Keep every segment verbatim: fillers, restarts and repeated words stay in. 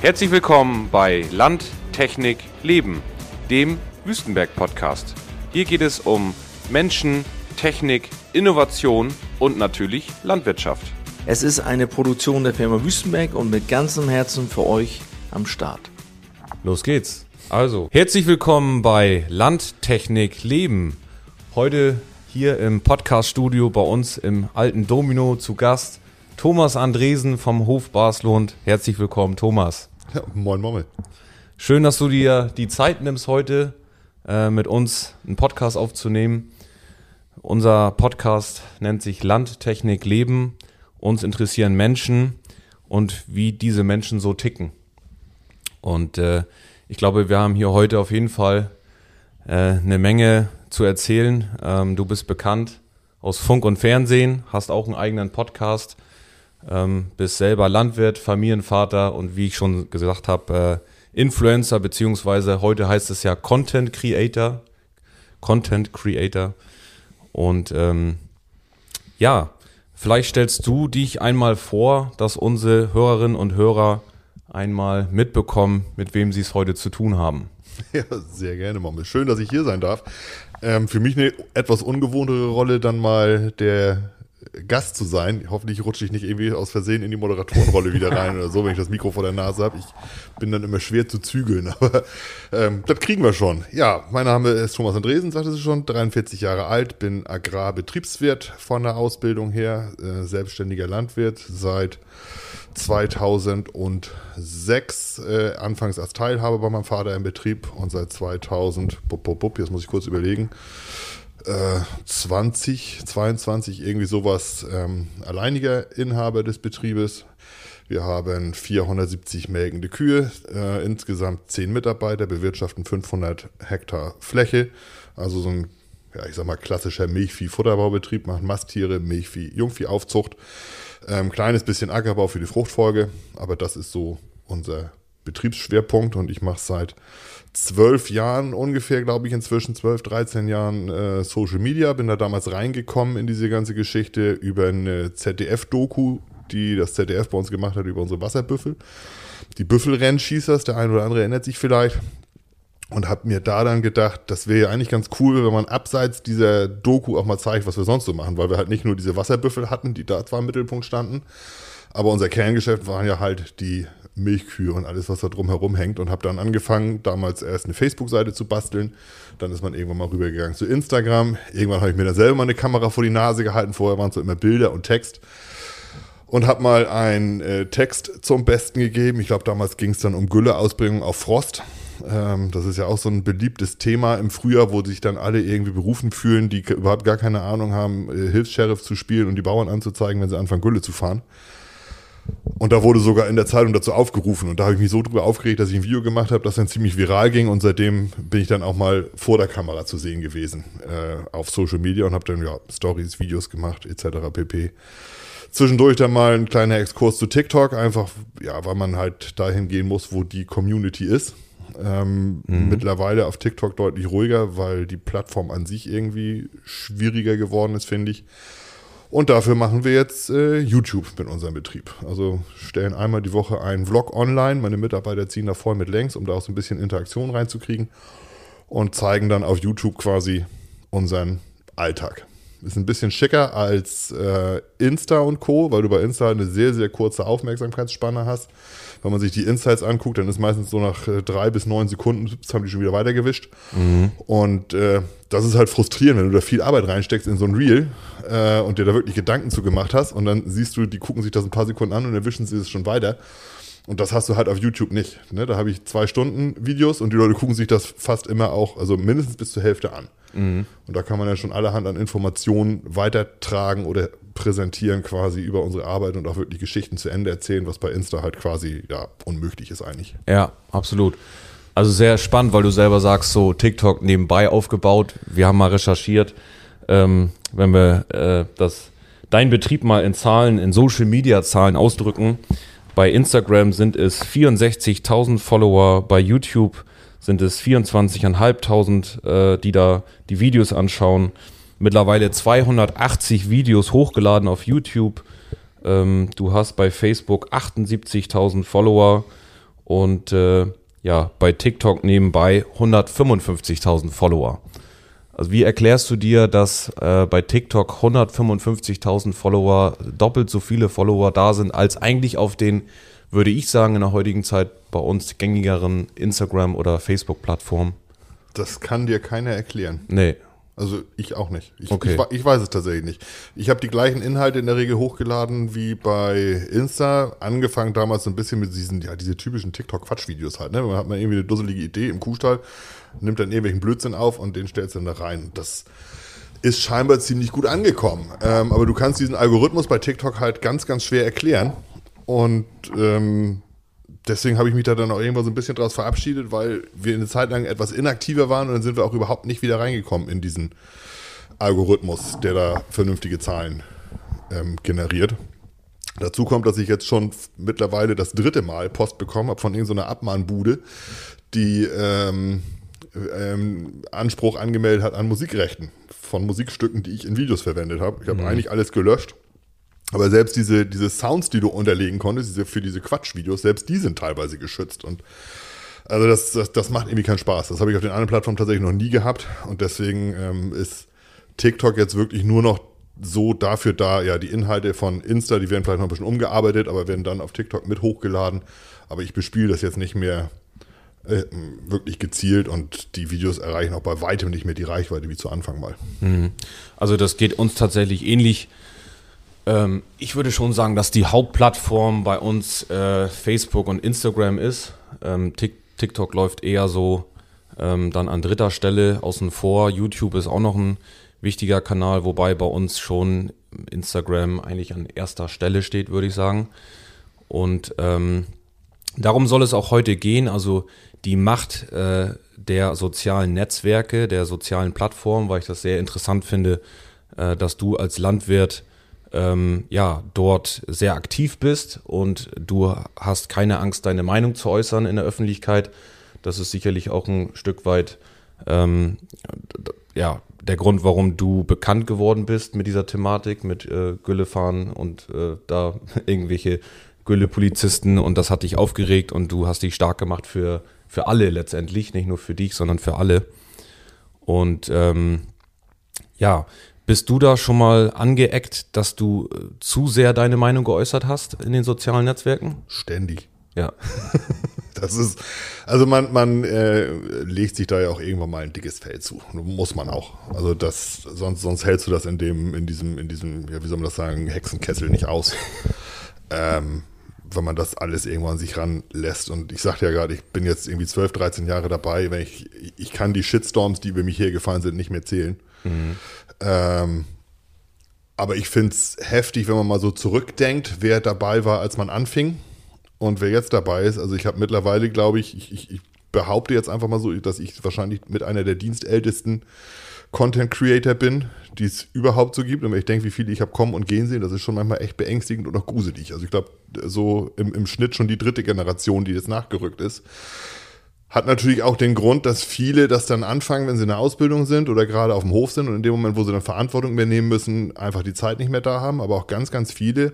Herzlich willkommen bei Land, Technik, Leben, dem Wüstenberg-Podcast. Hier geht es um Menschen, Technik, Innovation und natürlich Landwirtschaft. Es ist eine Produktion der Firma Wüstenberg und mit ganzem Herzen für euch am Start. Los geht's. Also, herzlich willkommen bei Land, Technik, Leben. Heute hier im Podcast-Studio bei uns im alten Domino zu Gast Thomas Andresen vom Hof Baslund. Herzlich willkommen, Thomas. Ja, moin Mommel. Schön, dass du dir die Zeit nimmst, heute äh, mit uns einen Podcast aufzunehmen. Unser Podcast nennt sich Land, Technik, Leben. Uns interessieren Menschen und wie diese Menschen so ticken. Und äh, ich glaube, wir haben hier heute auf jeden Fall äh, eine Menge zu erzählen. Ähm, du bist bekannt aus Funk und Fernsehen, hast auch einen eigenen Podcast. Ähm, bist selber Landwirt, Familienvater und wie ich schon gesagt habe, äh, Influencer, beziehungsweise heute heißt es ja Content Creator. Content Creator. Und ähm, ja, vielleicht stellst du dich einmal vor, dass unsere Hörerinnen und Hörer einmal mitbekommen, mit wem sie es heute zu tun haben. Ja, sehr gerne, Mommel. Schön, dass ich hier sein darf. Ähm, für mich eine etwas ungewohntere Rolle, dann mal der Gast zu sein. Hoffentlich rutsche ich nicht irgendwie aus Versehen in die Moderatorenrolle wieder rein oder so, wenn ich das Mikro vor der Nase habe. Ich bin dann immer schwer zu zügeln, aber ähm, das kriegen wir schon. Ja, mein Name ist Thomas Andresen, sagte sie schon, dreiundvierzig Jahre alt, bin Agrarbetriebswirt von der Ausbildung her, äh, selbstständiger Landwirt seit zweitausendsechs, äh, anfangs als Teilhaber bei meinem Vater im Betrieb und seit zweitausend, bup, bup, bup, jetzt muss ich kurz überlegen, äh, zwanzig, zweiundzwanzig, irgendwie sowas, ähm, alleiniger Inhaber des Betriebes. Wir haben vierhundertsiebzig melkende Kühe, äh, insgesamt zehn Mitarbeiter, bewirtschaften fünfhundert Hektar Fläche, also so ein, ja, ich sag mal, klassischer Milchvieh-Futterbaubetrieb, machen Masttiere, Milchvieh, Jungviehaufzucht. Ähm, kleines bisschen Ackerbau für die Fruchtfolge, aber das ist so unser Betriebsschwerpunkt und ich mache seit zwölf Jahren ungefähr, glaube ich, inzwischen zwölf, dreizehn Jahren äh, Social Media. Bin da damals reingekommen in diese ganze Geschichte über eine Z D F-Doku, die das Z D F bei uns gemacht hat über unsere Wasserbüffel. Die Büffelrennschießers, der eine oder andere erinnert sich vielleicht. Und habe mir da dann gedacht, das wäre ja eigentlich ganz cool, wenn man abseits dieser Doku auch mal zeigt, was wir sonst so machen, weil wir halt nicht nur diese Wasserbüffel hatten, die da zwar im Mittelpunkt standen, aber unser Kerngeschäft waren ja halt die Milchkühe und alles, was da drumherum hängt, und habe dann angefangen, damals erst eine Facebook-Seite zu basteln, dann ist man irgendwann mal rübergegangen zu Instagram, irgendwann habe ich mir dann selber mal eine Kamera vor die Nase gehalten, vorher waren es so immer Bilder und Text. Und habe mal einen äh, Text zum Besten gegeben. Ich glaube, damals ging es dann um Gülleausbringung auf Frost. Ähm, das ist ja auch so ein beliebtes Thema im Frühjahr, wo sich dann alle irgendwie berufen fühlen, die k- überhaupt gar keine Ahnung haben, äh, Hilfs-Sheriff zu spielen und die Bauern anzuzeigen, wenn sie anfangen, Gülle zu fahren. Und da wurde sogar in der Zeitung dazu aufgerufen. Und da habe ich mich so drüber aufgeregt, dass ich ein Video gemacht habe, das dann ziemlich viral ging. Und seitdem bin ich dann auch mal vor der Kamera zu sehen gewesen äh, auf Social Media und habe dann ja Stories, Videos gemacht et cetera pp. Zwischendurch dann mal ein kleiner Exkurs zu TikTok, einfach, ja, weil man halt dahin gehen muss, wo die Community ist. Ähm, mhm. Mittlerweile auf TikTok deutlich ruhiger, weil die Plattform an sich irgendwie schwieriger geworden ist, finde ich. Und dafür machen wir jetzt äh, YouTube mit unserem Betrieb. Also stellen einmal die Woche einen Vlog online. Meine Mitarbeiter ziehen da voll mit längs, um da auch so ein bisschen Interaktion reinzukriegen. Und zeigen dann auf YouTube quasi unseren Alltag. Ist ein bisschen schicker als äh, Insta und Co., weil du bei Insta eine sehr, sehr kurze Aufmerksamkeitsspanne hast. Wenn man sich die Insights anguckt, dann ist meistens so nach äh, drei bis neun Sekunden, haben die schon wieder weitergewischt. Mhm. Und äh, das ist halt frustrierend, wenn du da viel Arbeit reinsteckst in so ein Reel äh, und dir da wirklich Gedanken zu gemacht hast und dann siehst du, die gucken sich das ein paar Sekunden an und dann wischen sie es schon weiter. Und das hast du halt auf YouTube nicht. Ne? Da habe ich zwei Stunden Videos und die Leute gucken sich das fast immer auch, also mindestens bis zur Hälfte an. Mhm. Und da kann man ja schon allerhand an Informationen weitertragen oder präsentieren quasi über unsere Arbeit und auch wirklich Geschichten zu Ende erzählen, was bei Insta halt quasi ja unmöglich ist eigentlich. Ja, absolut. Also sehr spannend, weil du selber sagst, so TikTok nebenbei aufgebaut. Wir haben mal recherchiert, ähm, wenn wir äh, das dein Betrieb mal in Zahlen, in Social Media Zahlen ausdrücken. Bei Instagram sind es vierundsechzigtausend Follower, bei YouTube sind es vierundzwanzigtausendfünfhundert, äh, die da die Videos anschauen. Mittlerweile zweihundertachtzig Videos hochgeladen auf YouTube. Ähm, du hast bei Facebook achtundsiebzigtausend Follower und äh, ja, bei TikTok nebenbei hundertfünfundfünfzigtausend Follower. Also wie erklärst du dir, dass äh, bei TikTok hundertfünfundfünfzigtausend Follower, doppelt so viele Follower da sind, als eigentlich auf den, würde ich sagen, in der heutigen Zeit bei uns gängigeren Instagram- oder Facebook-Plattformen? Das kann dir keiner erklären. Nee. Also ich auch nicht. Ich, Okay. ich, ich weiß es tatsächlich nicht. Ich habe die gleichen Inhalte in der Regel hochgeladen wie bei Insta. Angefangen damals so ein bisschen mit diesen, ja, diese typischen TikTok-Quatsch-Videos halt. Ne? Man hat mal irgendwie eine dusselige Idee im Kuhstall, nimmt dann irgendwelchen Blödsinn auf und den stellt dann da rein. Das ist scheinbar ziemlich gut angekommen. Ähm, aber du kannst diesen Algorithmus bei TikTok halt ganz, ganz schwer erklären. Und ähm, deswegen habe ich mich da dann auch irgendwann so ein bisschen draus verabschiedet, weil wir eine Zeit lang etwas inaktiver waren und dann sind wir auch überhaupt nicht wieder reingekommen in diesen Algorithmus, der da vernünftige Zahlen ähm, generiert. Dazu kommt, dass ich jetzt schon mittlerweile das dritte Mal Post bekommen habe von irgendeiner Abmahnbude, die ähm, ähm, Anspruch angemeldet hat an Musikrechten von Musikstücken, die ich in Videos verwendet habe. Ich habe mhm. eigentlich alles gelöscht. Aber selbst diese, diese Sounds, die du unterlegen konntest, diese, für diese Quatschvideos, selbst die sind teilweise geschützt. Und also das, das, das macht irgendwie keinen Spaß. Das habe ich auf den anderen Plattformen tatsächlich noch nie gehabt. Und deswegen ähm, ist TikTok jetzt wirklich nur noch so dafür da, ja, die Inhalte von Insta, die werden vielleicht noch ein bisschen umgearbeitet, aber werden dann auf TikTok mit hochgeladen. Aber ich bespiele das jetzt nicht mehr äh, wirklich gezielt und die Videos erreichen auch bei weitem nicht mehr die Reichweite wie zu Anfang mal. Also das geht uns tatsächlich ähnlich. Ähm, ich würde schon sagen, dass die Hauptplattform bei uns äh, Facebook und Instagram ist. Ähm, TikTok läuft eher so ähm, dann an dritter Stelle außen vor. YouTube ist auch noch ein wichtiger Kanal, wobei bei uns schon Instagram eigentlich an erster Stelle steht, würde ich sagen. Und ähm, darum soll es auch heute gehen, also die Macht äh, der sozialen Netzwerke, der sozialen Plattformen, weil ich das sehr interessant finde, äh, dass du als Landwirt ähm, ja dort sehr aktiv bist und du hast keine Angst, deine Meinung zu äußern in der Öffentlichkeit. Das ist sicherlich auch ein Stück weit ähm, ja der Grund, warum du bekannt geworden bist mit dieser Thematik, mit äh, Güllefahren und äh, da irgendwelche Gülle-Polizisten, und das hat dich aufgeregt und du hast dich stark gemacht für, für alle letztendlich, nicht nur für dich, sondern für alle. Und ähm, ja, bist du da schon mal angeeckt, dass du äh, zu sehr deine Meinung geäußert hast in den sozialen Netzwerken? Ständig. Ja. Das ist, also man, man äh, legt sich da ja auch irgendwann mal ein dickes Fell zu. Muss man auch. Also das, sonst, sonst hältst du das in dem, in diesem, in diesem, ja, wie soll man das sagen, Hexenkessel nicht aus. ähm, wenn man das alles irgendwann sich ranlässt. Und ich sagte ja gerade, ich bin jetzt irgendwie zwölf, dreizehn Jahre dabei, wenn ich, ich kann die Shitstorms, die über mich hergefallen sind, nicht mehr zählen. Mhm. Ähm, aber ich finde es heftig, wenn man mal so zurückdenkt, wer dabei war, als man anfing und wer jetzt dabei ist. Also ich habe mittlerweile, glaube ich, ich, ich, ich behaupte jetzt einfach mal so, dass ich wahrscheinlich mit einer der dienstältesten Content Creator bin, die es überhaupt so gibt. Und wenn ich denke, wie viele ich habe kommen und gehen sehen, das ist schon manchmal echt beängstigend und auch gruselig. Also ich glaube, so im, im Schnitt schon die dritte Generation, die jetzt nachgerückt ist. Hat natürlich auch den Grund, dass viele das dann anfangen, wenn sie in der Ausbildung sind oder gerade auf dem Hof sind und in dem Moment, wo sie dann Verantwortung übernehmen müssen, einfach die Zeit nicht mehr da haben. Aber auch ganz, ganz viele,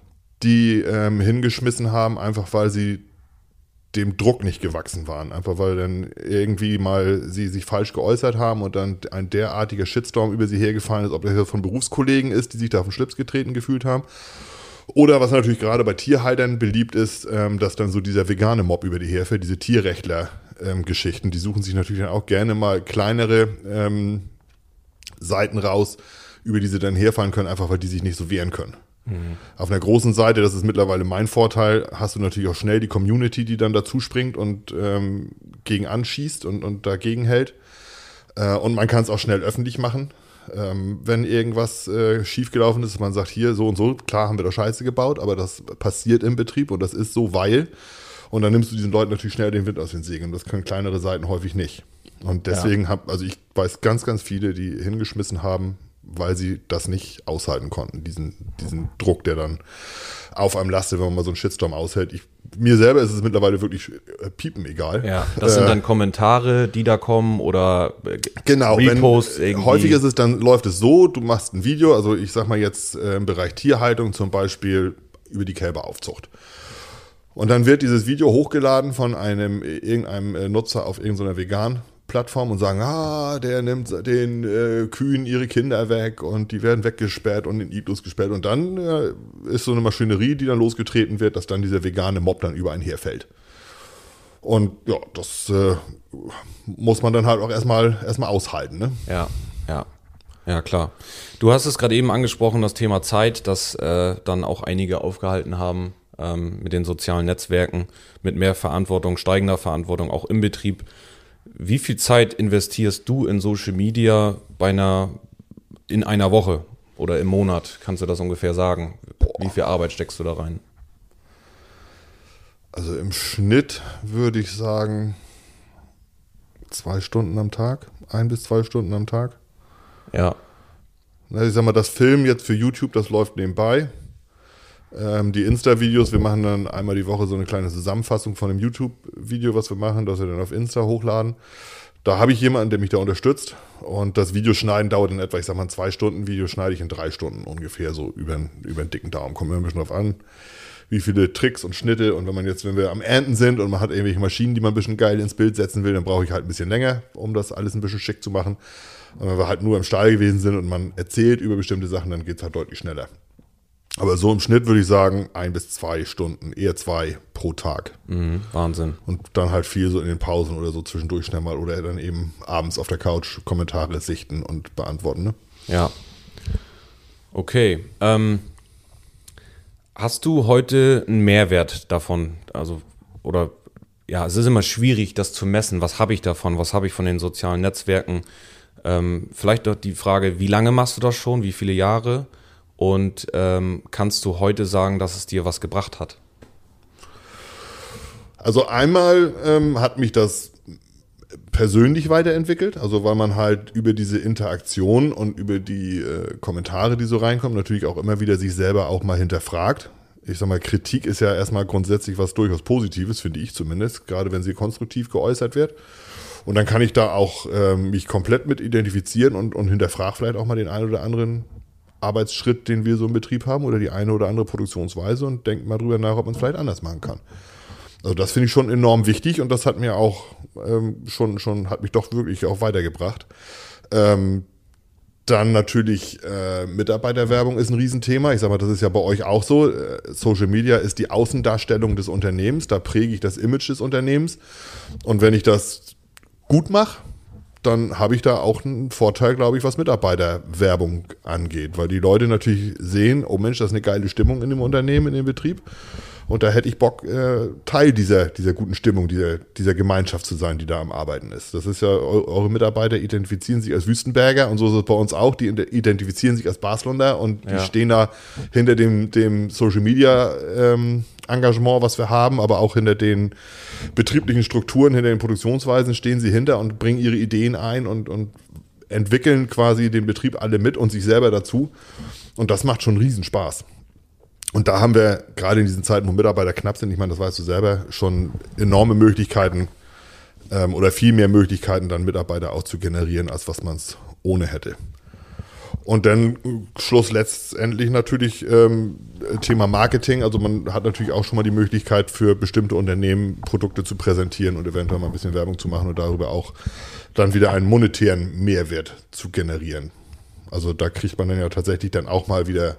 die ähm, hingeschmissen haben, einfach weil sie dem Druck nicht gewachsen waren. Einfach weil dann irgendwie mal sie sich falsch geäußert haben und dann ein derartiger Shitstorm über sie hergefallen ist, ob das jetzt von Berufskollegen ist, die sich da auf den Schlips getreten gefühlt haben. Oder was natürlich gerade bei Tierhaltern beliebt ist, ähm, dass dann so dieser vegane Mob über die herfällt, diese Tierrechtler-Geschichten, ähm, die suchen sich natürlich dann auch gerne mal kleinere ähm, Seiten raus, über die sie dann herfallen können, einfach weil die sich nicht so wehren können. Mhm. Auf einer großen Seite, das ist mittlerweile mein Vorteil, hast du natürlich auch schnell die Community, die dann dazu springt und ähm, gegen anschießt und, und dagegen hält. Äh, und man kann es auch schnell öffentlich machen. Ähm, wenn irgendwas äh, schiefgelaufen ist, man sagt, hier so und so, klar haben wir da Scheiße gebaut, aber das passiert im Betrieb und das ist so, weil, und dann nimmst du diesen Leuten natürlich schnell den Wind aus den Segeln. Das können kleinere Seiten häufig nicht. Und deswegen ja. habe, also ich weiß ganz, ganz viele, die hingeschmissen haben, weil sie das nicht aushalten konnten, diesen, diesen Druck, der dann auf einem lastet, wenn man mal so einen Shitstorm aushält. Ich, mir selber ist es mittlerweile wirklich äh, piepen egal. Ja, das sind dann Kommentare, die da kommen oder äh, genau, Reposts wenn, irgendwie. Häufig ist es dann, läuft es so, du machst ein Video, also ich sag mal jetzt äh, im Bereich Tierhaltung zum Beispiel über die Kälberaufzucht. Und dann wird dieses Video hochgeladen von einem irgendeinem Nutzer auf irgendeiner veganen Plattform und sagen, ah, der nimmt den äh, Kühen ihre Kinder weg und die werden weggesperrt und in Iglus gesperrt. Und dann äh, ist so eine Maschinerie, die dann losgetreten wird, dass dann dieser vegane Mob dann über einen herfällt. Und ja, das äh, muss man dann halt auch erstmal erstmal aushalten, ne? Ja, ja. Ja, klar. Du hast es gerade eben angesprochen, das Thema Zeit, das äh, dann auch einige aufgehalten haben ähm, mit den sozialen Netzwerken, mit mehr Verantwortung, steigender Verantwortung auch im Betrieb. Wie viel Zeit investierst du in Social Media bei einer, in einer Woche oder im Monat? Kannst du das ungefähr sagen? Boah. Wie viel Arbeit steckst du da rein? Also im Schnitt würde ich sagen, zwei Stunden am Tag, ein bis zwei Stunden am Tag. Ja. Ich sag mal, das Film jetzt für YouTube, das läuft nebenbei. Ähm, die Insta-Videos, wir machen dann einmal die Woche so eine kleine Zusammenfassung von einem YouTube-Video, was wir machen, das wir dann auf Insta hochladen. Da habe ich jemanden, der mich da unterstützt. Und das Videoschneiden dauert in etwa, ich sag mal, ein zwei Stunden Video schneide ich in drei Stunden ungefähr, so über, über einen dicken Daumen. Kommt immer ein bisschen drauf an, wie viele Tricks und Schnitte. Und wenn man jetzt, wenn wir am Ernten sind und man hat irgendwelche Maschinen, die man ein bisschen geil ins Bild setzen will, dann brauche ich halt ein bisschen länger, um das alles ein bisschen schick zu machen. Und wenn wir halt nur im Stall gewesen sind und man erzählt über bestimmte Sachen, dann geht es halt deutlich schneller. Aber so im Schnitt würde ich sagen, ein bis zwei Stunden, eher zwei pro Tag. Mhm, Wahnsinn. Und dann halt viel so in den Pausen oder so zwischendurch schnell mal oder dann eben abends auf der Couch Kommentare sichten und beantworten, ne? Ja. Okay. Ähm, hast du heute einen Mehrwert davon? Also, oder ja, es ist immer schwierig, das zu messen. Was habe ich davon? Was habe ich von den sozialen Netzwerken? Ähm, vielleicht doch die Frage, wie lange machst du das schon? Wie viele Jahre? Und ähm, kannst du heute sagen, dass es dir was gebracht hat? Also einmal ähm, hat mich das persönlich weiterentwickelt, also weil man halt über diese Interaktion und über die äh, Kommentare, die so reinkommen, natürlich auch immer wieder sich selber auch mal hinterfragt. Ich sag mal, Kritik ist ja erstmal grundsätzlich was durchaus Positives, finde ich zumindest, gerade wenn sie konstruktiv geäußert wird. Und dann kann ich da auch ähm, mich komplett mit identifizieren und, und hinterfrage vielleicht auch mal den einen oder anderen Arbeitsschritt, den wir so im Betrieb haben oder die eine oder andere Produktionsweise und denkt mal drüber nach, ob man es vielleicht anders machen kann. Also das finde ich schon enorm wichtig und das hat mir auch ähm, schon, schon, hat mich doch wirklich auch weitergebracht. Ähm, dann natürlich äh, Mitarbeiterwerbung ist ein Riesenthema. Ich sag mal, das ist ja bei euch auch so. Äh, Social Media ist die Außendarstellung des Unternehmens, da präge ich das Image des Unternehmens und wenn ich das gut mache, dann habe ich da auch einen Vorteil, glaube ich, was Mitarbeiterwerbung angeht, weil die Leute natürlich sehen, oh Mensch, das ist eine geile Stimmung in dem Unternehmen, in dem Betrieb und da hätte ich Bock, äh, Teil dieser, dieser guten Stimmung, dieser, dieser Gemeinschaft zu sein, die da am Arbeiten ist. Das ist ja, eure Mitarbeiter identifizieren sich als Wüstenberger und so ist es bei uns auch, die identifizieren sich als Baslunder und die ja. stehen da hinter dem, dem Social Media ähm, Engagement, was wir haben, aber auch hinter den betrieblichen Strukturen, hinter den Produktionsweisen stehen sie hinter und bringen ihre Ideen ein und, und entwickeln quasi den Betrieb alle mit und sich selber dazu. Und das macht schon riesen Spaß. Und da haben wir gerade in diesen Zeiten, wo Mitarbeiter knapp sind, ich meine, das weißt du selber, schon enorme Möglichkeiten ähm, oder viel mehr Möglichkeiten, dann Mitarbeiter auch zu generieren, als was man es ohne hätte. Und dann Schluss letztendlich natürlich ähm, Thema Marketing. Also man hat natürlich auch schon mal die Möglichkeit für bestimmte Unternehmen Produkte zu präsentieren und eventuell mal ein bisschen Werbung zu machen und darüber auch dann wieder einen monetären Mehrwert zu generieren. Also da kriegt man dann ja tatsächlich dann auch mal wieder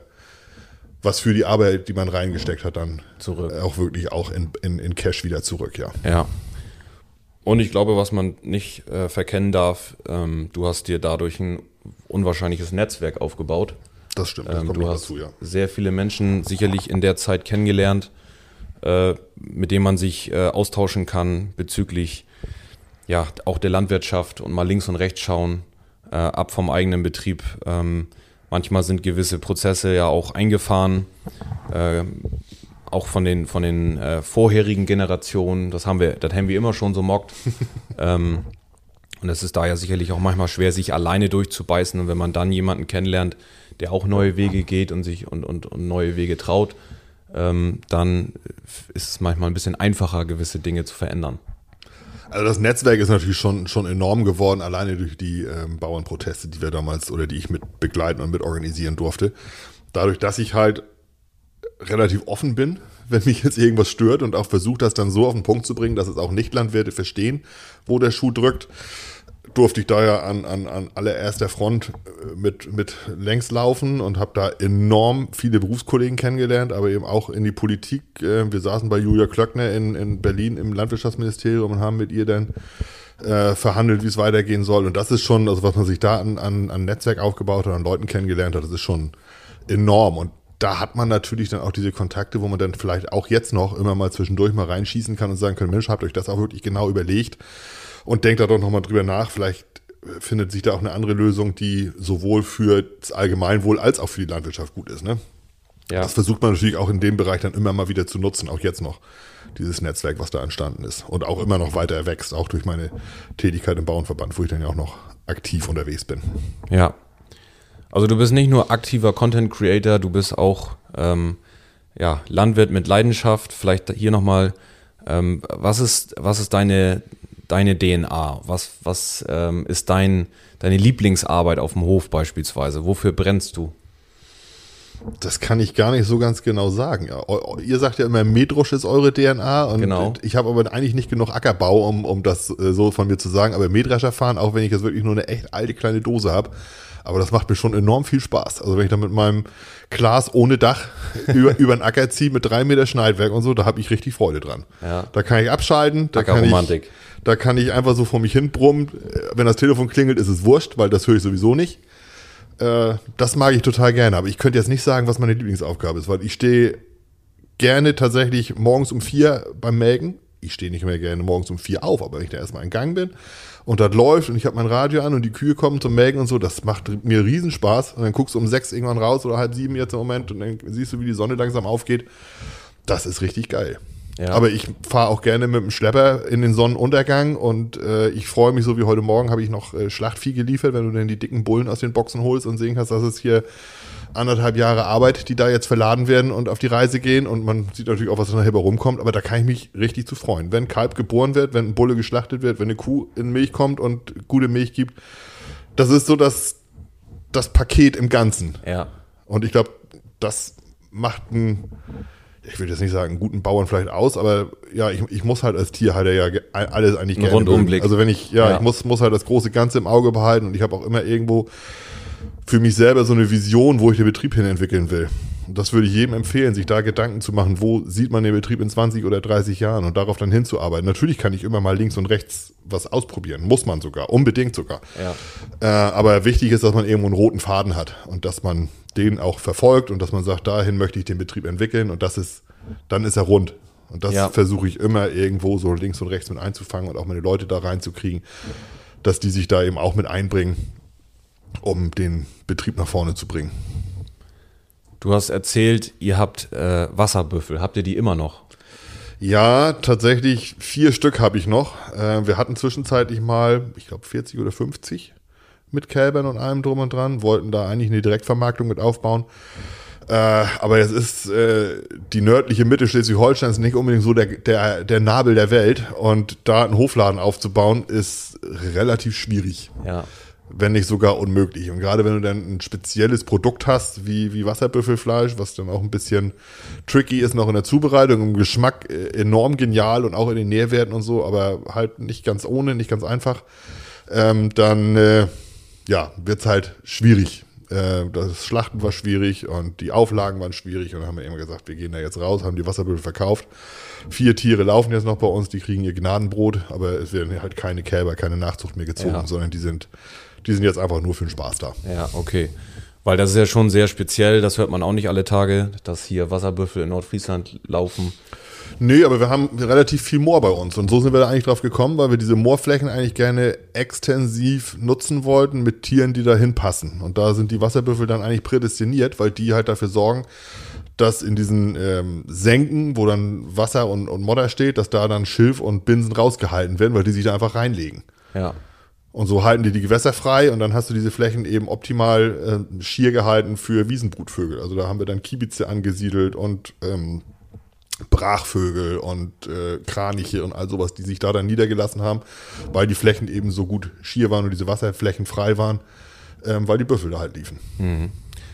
was für die Arbeit, die man reingesteckt hat, dann zurück. Auch wirklich auch in, in, in Cash wieder zurück, ja. Ja. Und ich glaube, was man nicht äh, verkennen darf, ähm, du hast dir dadurch ein unwahrscheinliches Netzwerk aufgebaut. Das stimmt, das ähm, kommt du hast dazu, ja. Sehr viele Menschen sicherlich in der Zeit kennengelernt, äh, mit denen man sich äh, austauschen kann bezüglich ja auch der Landwirtschaft und mal links und rechts schauen, äh, ab vom eigenen Betrieb. Ähm, manchmal sind gewisse Prozesse ja auch eingefahren, äh, auch von den von den äh, vorherigen Generationen. Das haben wir, das haben wir immer schon so mockt. ähm, Und es ist da ja sicherlich auch manchmal schwer, sich alleine durchzubeißen. Und wenn man dann jemanden kennenlernt, der auch neue Wege geht und sich und, und, und neue Wege traut, ähm, dann ist es manchmal ein bisschen einfacher, gewisse Dinge zu verändern. Also das Netzwerk ist natürlich schon, schon enorm geworden, alleine durch die ähm, Bauernproteste, die wir damals oder die ich mit begleiten und mit organisieren durfte. Dadurch, dass ich halt relativ offen bin, wenn mich jetzt irgendwas stört und auch versuche, das dann so auf den Punkt zu bringen, dass es auch Nicht-Landwirte verstehen, wo der Schuh drückt. Durfte ich da ja an, an, an allererster Front mit, mit längs laufen und habe da enorm viele Berufskollegen kennengelernt, aber eben auch in die Politik. Wir saßen bei Julia Klöckner in, in Berlin im Landwirtschaftsministerium und haben mit ihr dann äh, verhandelt, wie es weitergehen soll. Und das ist schon, also was man sich da an, an, an Netzwerk aufgebaut hat, an Leuten kennengelernt hat, das ist schon enorm. Und da hat man natürlich dann auch diese Kontakte, wo man dann vielleicht auch jetzt noch immer mal zwischendurch mal reinschießen kann und sagen kann, Mensch, habt euch das auch wirklich genau überlegt und denkt da doch nochmal drüber nach. Vielleicht findet sich da auch eine andere Lösung, die sowohl für das Allgemeinwohl als auch für die Landwirtschaft gut ist. Ne? Ja. Das versucht man natürlich auch in dem Bereich dann immer mal wieder zu nutzen, auch jetzt noch, dieses Netzwerk, was da entstanden ist und auch immer noch weiter erwächst, auch durch meine Tätigkeit im Bauernverband, wo ich dann ja auch noch aktiv unterwegs bin. Ja. Also du bist nicht nur aktiver Content Creator, du bist auch ähm, ja, Landwirt mit Leidenschaft. Vielleicht hier nochmal, ähm, was ist, was ist deine, deine D N A? Was, was ähm, ist dein, deine Lieblingsarbeit auf dem Hof beispielsweise? Wofür brennst du? Das kann ich gar nicht so ganz genau sagen. Ja, ihr sagt ja immer, Mähdrusch ist eure D N A und genau. Ich habe aber eigentlich nicht genug Ackerbau, um, um das äh, so von mir zu sagen. Aber Mähdrescher fahren, auch wenn ich jetzt wirklich nur eine echt alte kleine Dose habe, aber das macht mir schon enorm viel Spaß. Also wenn ich da mit meinem Glas ohne Dach über, über den Acker ziehe mit drei Meter Schneidwerk und so, da habe ich richtig Freude dran. Ja. Da kann ich abschalten, da kann ich, da kann ich einfach so vor mich hin brummen. Wenn das Telefon klingelt, ist es wurscht, weil das höre ich sowieso nicht. Äh, das mag ich total gerne, aber ich könnte jetzt nicht sagen, was meine Lieblingsaufgabe ist, weil ich stehe gerne tatsächlich morgens um vier beim Melken. Ich stehe nicht mehr gerne morgens um vier auf, aber wenn ich da erstmal in Gang bin und das läuft und ich habe mein Radio an und die Kühe kommen zum Melken und so, das macht mir Riesenspaß. Und dann guckst du um sechs irgendwann raus oder halb sieben jetzt im Moment und dann siehst du, wie die Sonne langsam aufgeht. Das ist richtig geil. Ja. Aber ich fahre auch gerne mit dem Schlepper in den Sonnenuntergang und äh, ich freue mich, so wie heute Morgen habe ich noch äh, Schlachtvieh geliefert, wenn du dann die dicken Bullen aus den Boxen holst und sehen kannst, dass es hier anderthalb Jahre Arbeit, die da jetzt verladen werden und auf die Reise gehen und man sieht natürlich auch, was nachher rumkommt, aber da kann ich mich richtig zu freuen. Wenn ein Kalb geboren wird, wenn ein Bulle geschlachtet wird, wenn eine Kuh in Milch kommt und gute Milch gibt, das ist so das, das Paket im Ganzen. Ja. Und ich glaube, das macht einen, ich will jetzt nicht sagen, einen guten Bauern vielleicht aus, aber ja, ich, ich muss halt als Tierhalter ja alles eigentlich gerne Rundumblick. Also wenn ich, ja, ja, ich muss, muss halt das große Ganze im Auge behalten und ich habe auch immer irgendwo für mich selber so eine Vision, wo ich den Betrieb hin entwickeln will. Und das würde ich jedem empfehlen, sich da Gedanken zu machen, wo sieht man den Betrieb in zwanzig oder dreißig Jahren und darauf dann hinzuarbeiten. Natürlich kann ich immer mal links und rechts was ausprobieren, muss man sogar, unbedingt sogar. Ja. Äh, aber wichtig ist, dass man irgendwo einen roten Faden hat und dass man den auch verfolgt und dass man sagt, dahin möchte ich den Betrieb entwickeln und das ist, dann ist er rund. Und das ja. versuche ich immer irgendwo so links und rechts mit einzufangen und auch meine Leute da reinzukriegen, dass die sich da eben auch mit einbringen, um den Betrieb nach vorne zu bringen. Du hast erzählt, ihr habt äh, Wasserbüffel. Habt ihr die immer noch? Ja, tatsächlich vier Stück habe ich noch. Äh, wir hatten zwischenzeitlich mal, ich glaube vierzig oder fünfzig mit Kälbern und allem drum und dran, wollten da eigentlich eine Direktvermarktung mit aufbauen. Äh, aber es ist äh, die nördliche Mitte Schleswig-Holsteins nicht unbedingt so der, der, der Nabel der Welt und da einen Hofladen aufzubauen ist relativ schwierig. Ja. Wenn nicht sogar unmöglich. Und gerade wenn du dann ein spezielles Produkt hast, wie, wie Wasserbüffelfleisch, was dann auch ein bisschen tricky ist noch in der Zubereitung, im Geschmack enorm genial und auch in den Nährwerten und so, aber halt nicht ganz ohne, nicht ganz einfach, ähm, dann äh, ja, wird's halt schwierig. Äh, das Schlachten war schwierig und die Auflagen waren schwierig und dann haben wir immer gesagt, wir gehen da jetzt raus, haben die Wasserbüffel verkauft. Vier Tiere laufen jetzt noch bei uns, die kriegen ihr Gnadenbrot, aber es werden halt keine Kälber, keine Nachzucht mehr gezogen, ja. sondern die sind Die sind jetzt einfach nur für den Spaß da. Ja, okay. Weil das ist ja schon sehr speziell, das hört man auch nicht alle Tage, dass hier Wasserbüffel in Nordfriesland laufen. Nee, aber wir haben relativ viel Moor bei uns und so sind wir da eigentlich drauf gekommen, weil wir diese Moorflächen eigentlich gerne extensiv nutzen wollten mit Tieren, die dahin passen. Und da sind die Wasserbüffel dann eigentlich prädestiniert, weil die halt dafür sorgen, dass in diesen ähm, Senken, wo dann Wasser und, und Modder steht, dass da dann Schilf und Binsen rausgehalten werden, weil die sich da einfach reinlegen. Ja. Und so halten die die Gewässer frei und dann hast du diese Flächen eben optimal äh, schier gehalten für Wiesenbrutvögel. Also da haben wir dann Kiebitze angesiedelt und ähm, Brachvögel und äh, Kraniche und all sowas, die sich da dann niedergelassen haben, weil die Flächen eben so gut schier waren und diese Wasserflächen frei waren, ähm, weil die Büffel da halt liefen. Mhm.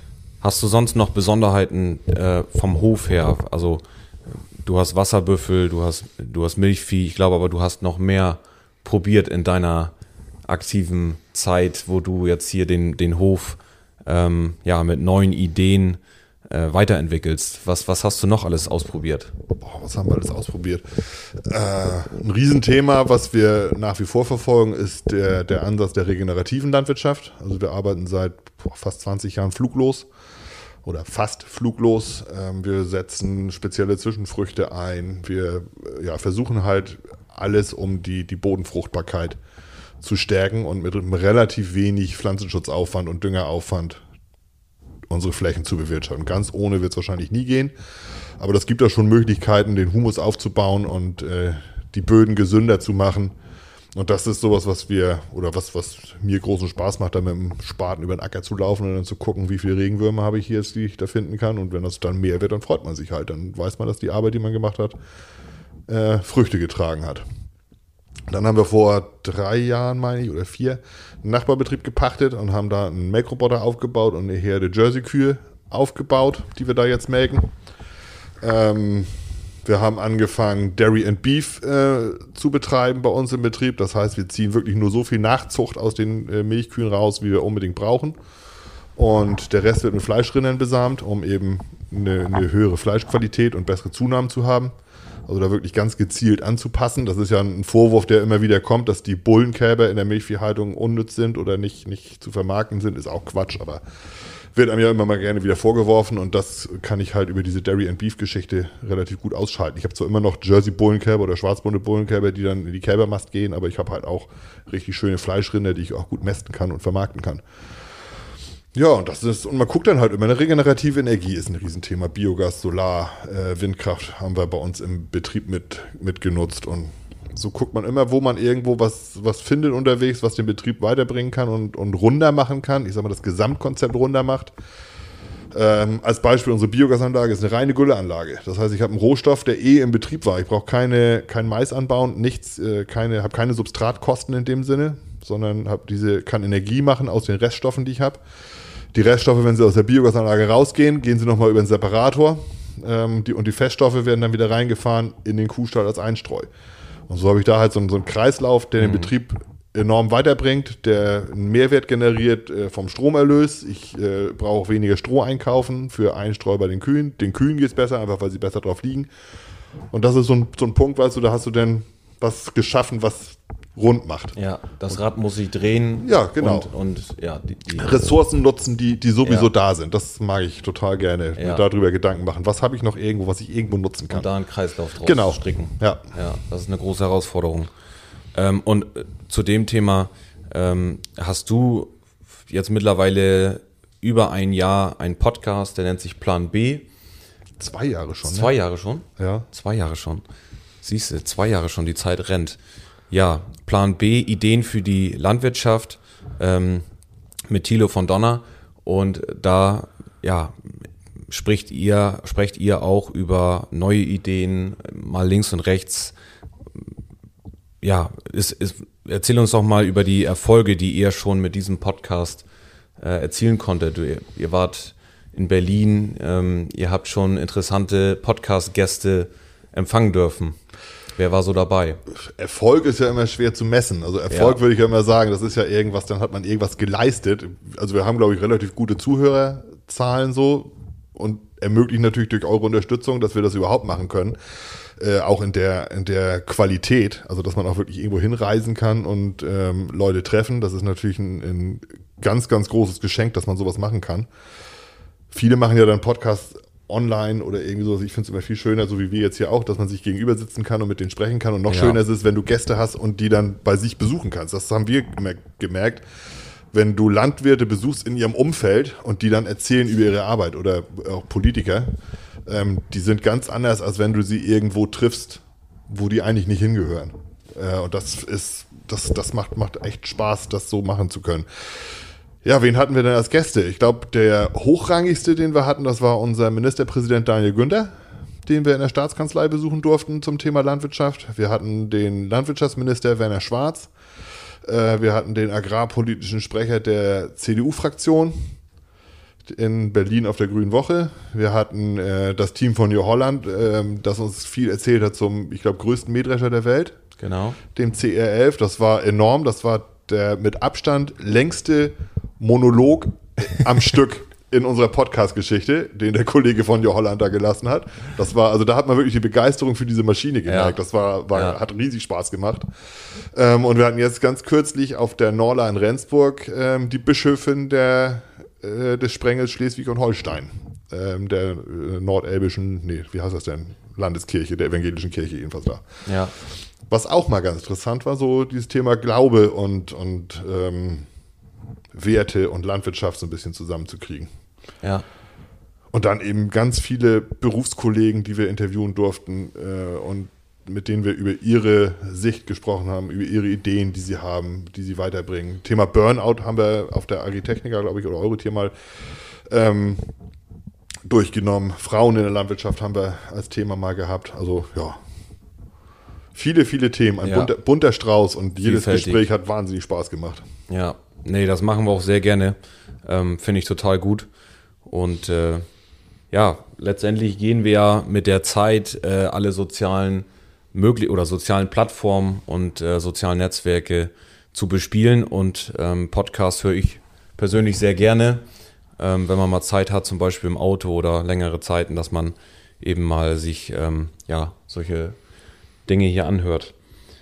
Hast du sonst noch Besonderheiten äh, vom Hof her? Also du hast Wasserbüffel, du hast, du hast Milchvieh, ich glaube aber du hast noch mehr probiert in deiner aktiven Zeit, wo du jetzt hier den, den Hof ähm, ja, mit neuen Ideen äh, weiterentwickelst. Was, was hast du noch alles ausprobiert? Boah, was haben wir alles ausprobiert? Äh, ein Riesenthema, was wir nach wie vor verfolgen, ist der, der Ansatz der regenerativen Landwirtschaft. Also wir arbeiten seit boah, fast zwanzig Jahren fluglos oder fast fluglos. Ähm, wir setzen spezielle Zwischenfrüchte ein. Wir ja, versuchen halt alles, um die, die Bodenfruchtbarkeit zu stärken und mit relativ wenig Pflanzenschutzaufwand und Düngeraufwand unsere Flächen zu bewirtschaften. Ganz ohne wird es wahrscheinlich nie gehen, aber das gibt ja schon Möglichkeiten, den Humus aufzubauen und äh, die Böden gesünder zu machen. Und das ist sowas, was wir, oder was, was mir großen Spaß macht, da mit dem Spaten über den Acker zu laufen und dann zu gucken, wie viele Regenwürmer habe ich hier jetzt, die ich da finden kann. Und wenn das dann mehr wird, dann freut man sich halt. Dann weiß man, dass die Arbeit, die man gemacht hat, äh, Früchte getragen hat. Dann haben wir vor drei Jahren, meine ich, oder vier, einen Nachbarbetrieb gepachtet und haben da einen Melkroboter aufgebaut und eine Herde Jersey-Kühe aufgebaut, die wir da jetzt melken. Ähm, wir haben angefangen, Dairy and Beef äh, zu betreiben bei uns im Betrieb. Das heißt, wir ziehen wirklich nur so viel Nachzucht aus den äh, Milchkühen raus, wie wir unbedingt brauchen. Und der Rest wird mit Fleischrindern besamt, um eben eine, eine höhere Fleischqualität und bessere Zunahmen zu haben. Also da wirklich ganz gezielt anzupassen. Das ist ja ein Vorwurf, der immer wieder kommt, dass die Bullenkälber in der Milchviehhaltung unnütz sind oder nicht, nicht zu vermarkten sind. Ist auch Quatsch, aber wird einem ja immer mal gerne wieder vorgeworfen. Und das kann ich halt über diese Dairy and Beef Geschichte relativ gut ausschalten. Ich habe zwar immer noch Jersey-Bullenkälber oder schwarzbunte Bullenkälber, die dann in die Kälbermast gehen, aber ich habe halt auch richtig schöne Fleischrinder, die ich auch gut mästen kann und vermarkten kann. Ja, und das ist, und man guckt dann halt immer, eine regenerative Energie ist ein Riesenthema. Biogas, Solar, äh, Windkraft haben wir bei uns im Betrieb mit, mit genutzt. Und so guckt man immer, wo man irgendwo was, was findet unterwegs, was den Betrieb weiterbringen kann und, und runder machen kann. Ich sag mal, das Gesamtkonzept runder macht. Ähm, als Beispiel, unsere Biogasanlage ist eine reine Gülleanlage. Das heißt, ich habe einen Rohstoff, der eh im Betrieb war. Ich brauche keine, kein Mais anbauen, nichts, äh, keine, habe keine Substratkosten in dem Sinne, sondern hab diese, kann Energie machen aus den Reststoffen, die ich habe. Die Reststoffe, wenn sie aus der Biogasanlage rausgehen, gehen sie nochmal über den Separator ähm, die, und die Feststoffe werden dann wieder reingefahren in den Kuhstall als Einstreu. Und so habe ich da halt so, so einen Kreislauf, der den mhm. Betrieb enorm weiterbringt, der einen Mehrwert generiert äh, vom Stromerlös. Ich äh, brauche weniger Stroh einkaufen für Einstreu bei den Kühen. Den Kühen geht es besser, einfach weil sie besser drauf liegen. Und das ist so ein, so ein Punkt, weißt du, da hast du dann was geschaffen, was rund macht. Ja, das Rad muss sich drehen. Ja, genau. Und, und ja, die, die Ressourcen nutzen, die, die sowieso ja. da sind. Das mag ich total gerne. Ja. Mir darüber Gedanken machen. Was habe ich noch irgendwo, was ich irgendwo nutzen kann? Und da einen Kreislauf draus genau. stricken. Ja. Ja, das ist eine große Herausforderung. Ähm, und äh, zu dem Thema ähm, hast du jetzt mittlerweile über ein Jahr einen Podcast, der nennt sich Plan B. Zwei Jahre schon. Zwei ne? Jahre schon? Ja. Zwei Jahre schon. Siehst du, zwei Jahre schon, die Zeit rennt. Ja, Plan B, Ideen für die Landwirtschaft ähm, mit Thilo von Donner. Und da ja, spricht ihr, sprecht ihr auch über neue Ideen, mal links und rechts. Ja, ist, ist, erzähl uns doch mal über die Erfolge, die ihr schon mit diesem Podcast äh, erzielen konntet. Du, ihr, ihr wart in Berlin, ähm, ihr habt schon interessante Podcast-Gäste empfangen dürfen. Wer war so dabei? Erfolg ist ja immer schwer zu messen. Also Erfolg Ja. würde ich ja immer sagen, das ist ja irgendwas, dann hat man irgendwas geleistet. Also wir haben, glaube ich, relativ gute Zuhörerzahlen so und ermöglichen natürlich durch eure Unterstützung, dass wir das überhaupt machen können. Äh, auch in der, in der Qualität, also dass man auch wirklich irgendwo hinreisen kann und ähm, Leute treffen. Das ist natürlich ein, ein ganz, ganz großes Geschenk, dass man sowas machen kann. Viele machen ja dann Podcasts online oder irgendwie so. Ich finde es immer viel schöner, so wie wir jetzt hier auch, dass man sich gegenüber sitzen kann und mit denen sprechen kann. Und noch Ja. schöner ist es, wenn du Gäste hast und die dann bei sich besuchen kannst. Das haben wir immer gemerkt. Wenn du Landwirte besuchst in ihrem Umfeld und die dann erzählen über ihre Arbeit oder auch Politiker, ähm, die sind ganz anders, als wenn du sie irgendwo triffst, wo die eigentlich nicht hingehören. Äh, und das ist, das, das macht, macht echt Spaß, das so machen zu können. Ja, wen hatten wir denn als Gäste? Ich glaube, der hochrangigste, den wir hatten, das war unser Ministerpräsident Daniel Günther, den wir in der Staatskanzlei besuchen durften zum Thema Landwirtschaft. Wir hatten den Landwirtschaftsminister Werner Schwarz. Äh, wir hatten den agrarpolitischen Sprecher der C D U-Fraktion. in Berlin auf der Grünen Woche. Wir hatten äh, das Team von New Holland, äh, das uns viel erzählt hat zum, ich glaube, größten Mähdrescher der Welt. Genau. Dem C R elf. Das war enorm. Das war der mit Abstand längste Monolog am Stück in unserer Podcast-Geschichte, den der Kollege von New Holland da gelassen hat. Das war, also da hat man wirklich die Begeisterung für diese Maschine gemerkt. Ja. Das war, war ja. hat riesig Spaß gemacht. Ähm, und wir hatten jetzt ganz kürzlich auf der Norla in Rendsburg ähm, die Bischöfin der, äh, des Sprengels Schleswig und Holstein, ähm, der äh, nordelbischen, nee, wie heißt das denn? Landeskirche, der evangelischen Kirche jedenfalls da. Ja. Was auch mal ganz interessant war, so dieses Thema Glaube und, und ähm, Werte und Landwirtschaft so ein bisschen zusammenzukriegen. Ja. Und dann eben ganz viele Berufskollegen, die wir interviewen durften äh, und mit denen wir über ihre Sicht gesprochen haben, über ihre Ideen, die sie haben, die sie weiterbringen. Thema Burnout haben wir auf der Agritechnica, glaube ich, oder Eurotier mal ähm, durchgenommen. Frauen in der Landwirtschaft haben wir als Thema mal gehabt. Also ja, viele, viele Themen. Ein ja. bunter, bunter Strauß und jedes Vielfältig. Gespräch hat wahnsinnig Spaß gemacht. Ja, nee, das machen wir auch sehr gerne. Ähm, finde ich total gut. Und äh, ja, letztendlich gehen wir ja mit der Zeit äh, alle sozialen möglich oder sozialen Plattformen und äh, sozialen Netzwerke zu bespielen. Und ähm, Podcasts höre ich persönlich sehr gerne, ähm, wenn man mal Zeit hat, zum Beispiel im Auto oder längere Zeiten, dass man eben mal sich ähm, ja solche Dinge hier anhört.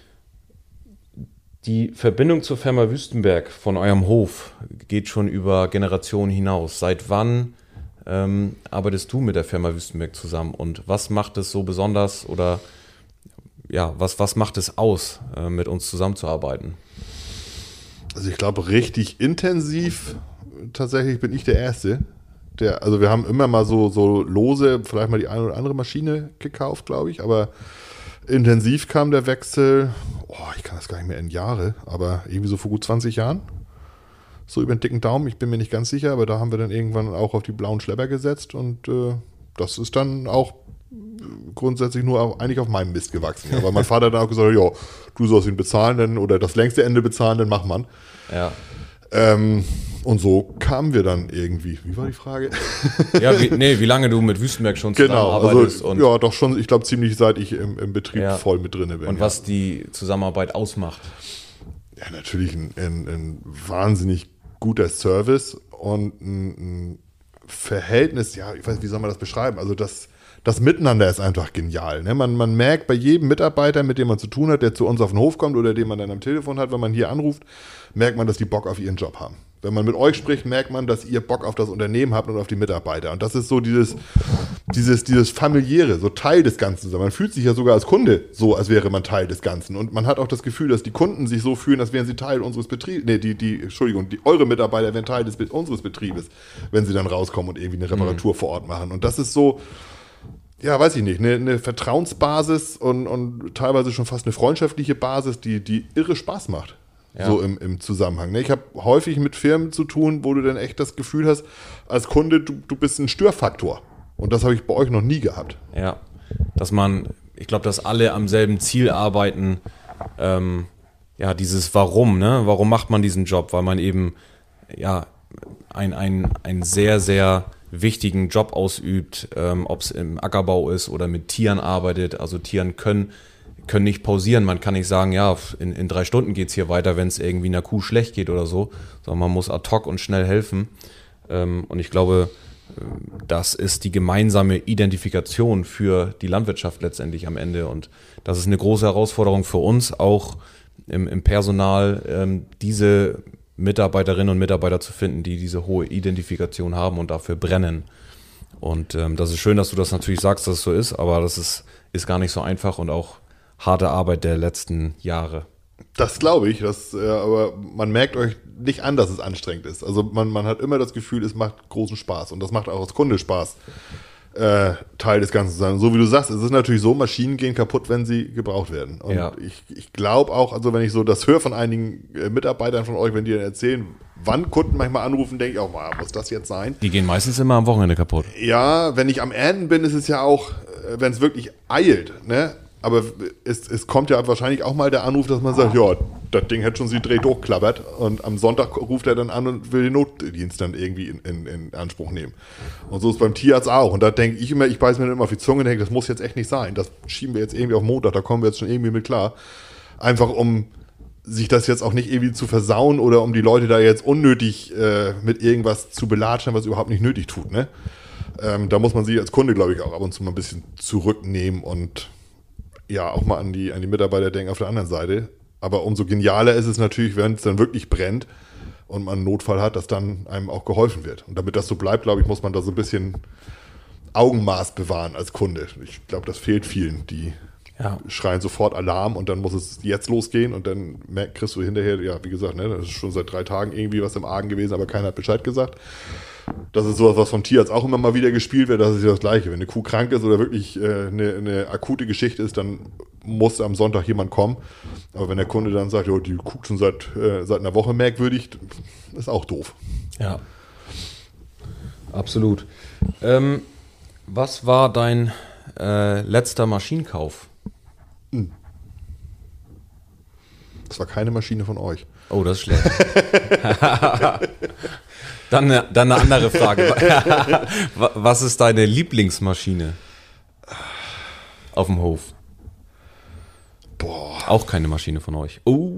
Die Verbindung zur Firma Wüstenberg von eurem Hof geht schon über Generationen hinaus. Seit wann ähm, arbeitest du mit der Firma Wüstenberg zusammen und was macht es so besonders oder ja, was, was macht es aus, äh, mit uns zusammenzuarbeiten? Also ich glaube, richtig intensiv tatsächlich bin ich der Erste. Der, also wir haben immer mal so, so lose, vielleicht mal die eine oder andere Maschine gekauft, glaube ich, aber intensiv kam der Wechsel, oh, ich kann das gar nicht mehr in Jahre, aber irgendwie so vor gut zwanzig Jahren. So über den dicken Daumen, ich bin mir nicht ganz sicher, aber da haben wir dann irgendwann auch auf die blauen Schlepper gesetzt und äh, das ist dann auch grundsätzlich nur auf, eigentlich auf meinem Mist gewachsen. Ja, weil mein Vater dann auch gesagt hat, ja, du sollst ihn bezahlen denn, oder das längste Ende bezahlen, dann mach man. Ja. Ähm, und so kamen wir dann irgendwie. Wie war die Frage? Ja, wie, nee, wie lange du mit Wüstenberg schon zusammenarbeitest. Genau, also, und ja, doch schon, ich glaube ziemlich seit ich im, im Betrieb ja. voll mit drin bin. Und ja. was die Zusammenarbeit ausmacht. Ja, natürlich ein, ein, ein wahnsinnig guter Service und ein, ein Verhältnis, ja, ich weiß, wie soll man das beschreiben? Also das, das Miteinander ist einfach genial. Ne? Man, man merkt bei jedem Mitarbeiter, mit dem man zu tun hat, der zu uns auf den Hof kommt oder den man dann am Telefon hat, wenn man hier anruft, merkt man, dass die Bock auf ihren Job haben. Wenn man mit euch spricht, merkt man, dass ihr Bock auf das Unternehmen habt und auf die Mitarbeiter. Und das ist so dieses, dieses, dieses familiäre, so Teil des Ganzen. Man fühlt sich ja sogar als Kunde so, als wäre man Teil des Ganzen. Und man hat auch das Gefühl, dass die Kunden sich so fühlen, als wären sie Teil unseres Betriebs. Nee, die, die, Entschuldigung, die, eure Mitarbeiter wären Teil des, unseres Betriebes, wenn sie dann rauskommen und irgendwie eine Reparatur mhm. vor Ort machen. Und das ist so, ja, weiß ich nicht, eine, eine Vertrauensbasis und, und teilweise schon fast eine freundschaftliche Basis, die, die irre Spaß macht. Ja. So im, im Zusammenhang. Ich habe häufig mit Firmen zu tun, wo du dann echt das Gefühl hast, als Kunde, du, du bist ein Störfaktor. Und das habe ich bei euch noch nie gehabt. Ja, dass man, ich glaube, dass alle am selben Ziel arbeiten. Ähm, ja, dieses Warum, ne? Warum macht man diesen Job? Weil man eben ja ein, ein, ein sehr, sehr wichtigen Job ausübt, ähm, ob es im Ackerbau ist oder mit Tieren arbeitet. Also Tieren können können nicht pausieren. Man kann nicht sagen, ja, in, in drei Stunden geht's hier weiter, wenn es irgendwie einer Kuh schlecht geht oder so, sondern man muss ad hoc und schnell helfen. Ähm, und ich glaube, das ist die gemeinsame Identifikation für die Landwirtschaft letztendlich am Ende. Und das ist eine große Herausforderung für uns, auch im, im Personal, ähm, diese Mitarbeiterinnen und Mitarbeiter zu finden, die diese hohe Identifikation haben und dafür brennen. Und ähm, das ist schön, dass du das natürlich sagst, dass es so ist, aber das ist, ist gar nicht so einfach und auch harte Arbeit der letzten Jahre. Das glaube ich, das, äh, aber man merkt euch nicht an, dass es anstrengend ist. Also man, man hat immer das Gefühl, es macht großen Spaß und das macht auch als Kunde Spaß, äh, Teil des Ganzen zu sein. So wie du sagst, es ist natürlich so, Maschinen gehen kaputt, wenn sie gebraucht werden. Und ja. ich, ich glaube auch, also wenn ich so das höre von einigen äh, Mitarbeitern von euch, wenn die dann erzählen, wann Kunden manchmal anrufen, denke ich auch, wow, muss das jetzt sein? Die gehen meistens immer am Wochenende kaputt. Ja, wenn ich am Ernten bin, ist es ja auch, äh, wenn es wirklich eilt, ne? aber es, es kommt ja wahrscheinlich auch mal der Anruf, dass man sagt, ja, das Ding hätte schon sie Dreh durchklappert und am Sonntag ruft er dann an und will den Notdienst dann irgendwie in, in, in Anspruch nehmen. Und so ist beim Tierarzt auch. Und da denke ich immer, ich beiß mir dann immer auf die Zunge und denke, das muss jetzt echt nicht sein. Das schieben wir jetzt irgendwie auf Montag, da kommen wir jetzt schon irgendwie mit klar. Einfach um sich das jetzt auch nicht irgendwie zu versauen oder um die Leute da jetzt unnötig äh, mit irgendwas zu belatschen, was überhaupt nicht nötig tut, ne? Ähm, da muss man sich als Kunde, glaube ich, auch ab und zu mal ein bisschen zurücknehmen und ja, auch mal an die, an die Mitarbeiter denken auf der anderen Seite. Aber umso genialer ist es natürlich, wenn es dann wirklich brennt und man einen Notfall hat, dass dann einem auch geholfen wird. Und damit das so bleibt, glaube ich, muss man da so ein bisschen Augenmaß bewahren als Kunde. Ich glaube, das fehlt vielen, die ja. schreien sofort Alarm und dann muss es jetzt losgehen und dann merk, kriegst du hinterher, ja, wie gesagt, ne, das ist schon seit drei Tagen irgendwie was im Argen gewesen, aber keiner hat Bescheid gesagt. Das ist sowas, was vom Tierarzt auch immer mal wieder gespielt wird, das ist ja das Gleiche. Wenn eine Kuh krank ist oder wirklich äh, eine, eine akute Geschichte ist, dann muss am Sonntag jemand kommen. Aber wenn der Kunde dann sagt, jo, die guckt schon seit, äh, seit einer Woche merkwürdig, ist auch doof. Ja, absolut. Ähm, was war dein äh, letzter Maschinenkauf? Hm. Das war keine Maschine von euch. Oh, das ist schlecht. Dann eine, dann eine andere Frage. Was ist deine Lieblingsmaschine auf dem Hof? Boah. Auch keine Maschine von euch. Oh.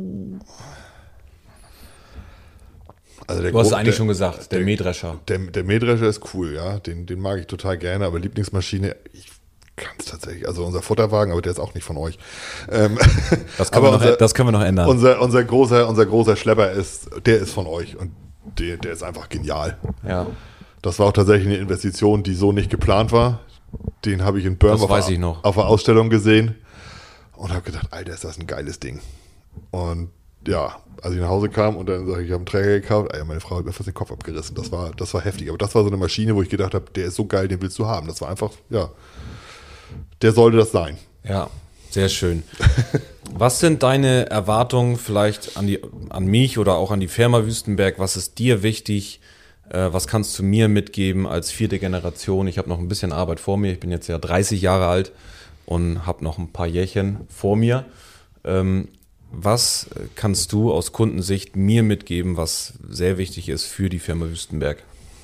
Also der du hast Gro- eigentlich der, schon gesagt, der, der Mähdrescher. Der, der Mähdrescher ist cool, ja. Den, den mag ich total gerne, aber Lieblingsmaschine, ich kann es tatsächlich. Also unser Futterwagen, aber der ist auch nicht von euch. Ähm, das, können wir noch, unser, das können wir noch ändern. Unser, unser, großer, unser großer Schlepper ist, der ist von euch und der, der ist einfach genial. Ja. Das war auch tatsächlich eine Investition, die so nicht geplant war. Den habe ich in Bern auf, weiß ich noch. auf der Ausstellung gesehen und habe gedacht, Alter, ist das ein geiles Ding. Und ja, als ich nach Hause kam und dann sage ich, ich habe einen Träger gekauft, Alter, meine Frau hat mir fast den Kopf abgerissen. Das war, das war heftig. Aber das war so eine Maschine, wo ich gedacht habe, der ist so geil, den willst du haben. Das war einfach, ja, der sollte das sein. Ja, sehr schön. Was sind deine Erwartungen vielleicht an, die, an mich oder auch an die Firma Wüstenberg? Was ist dir wichtig? Äh, was kannst du mir mitgeben als vierte Generation? Ich habe noch ein bisschen Arbeit vor mir. Ich bin jetzt ja dreißig Jahre alt und habe noch ein paar Jährchen vor mir. Ähm, was kannst du aus Kundensicht mir mitgeben, was sehr wichtig ist für die Firma Wüstenberg?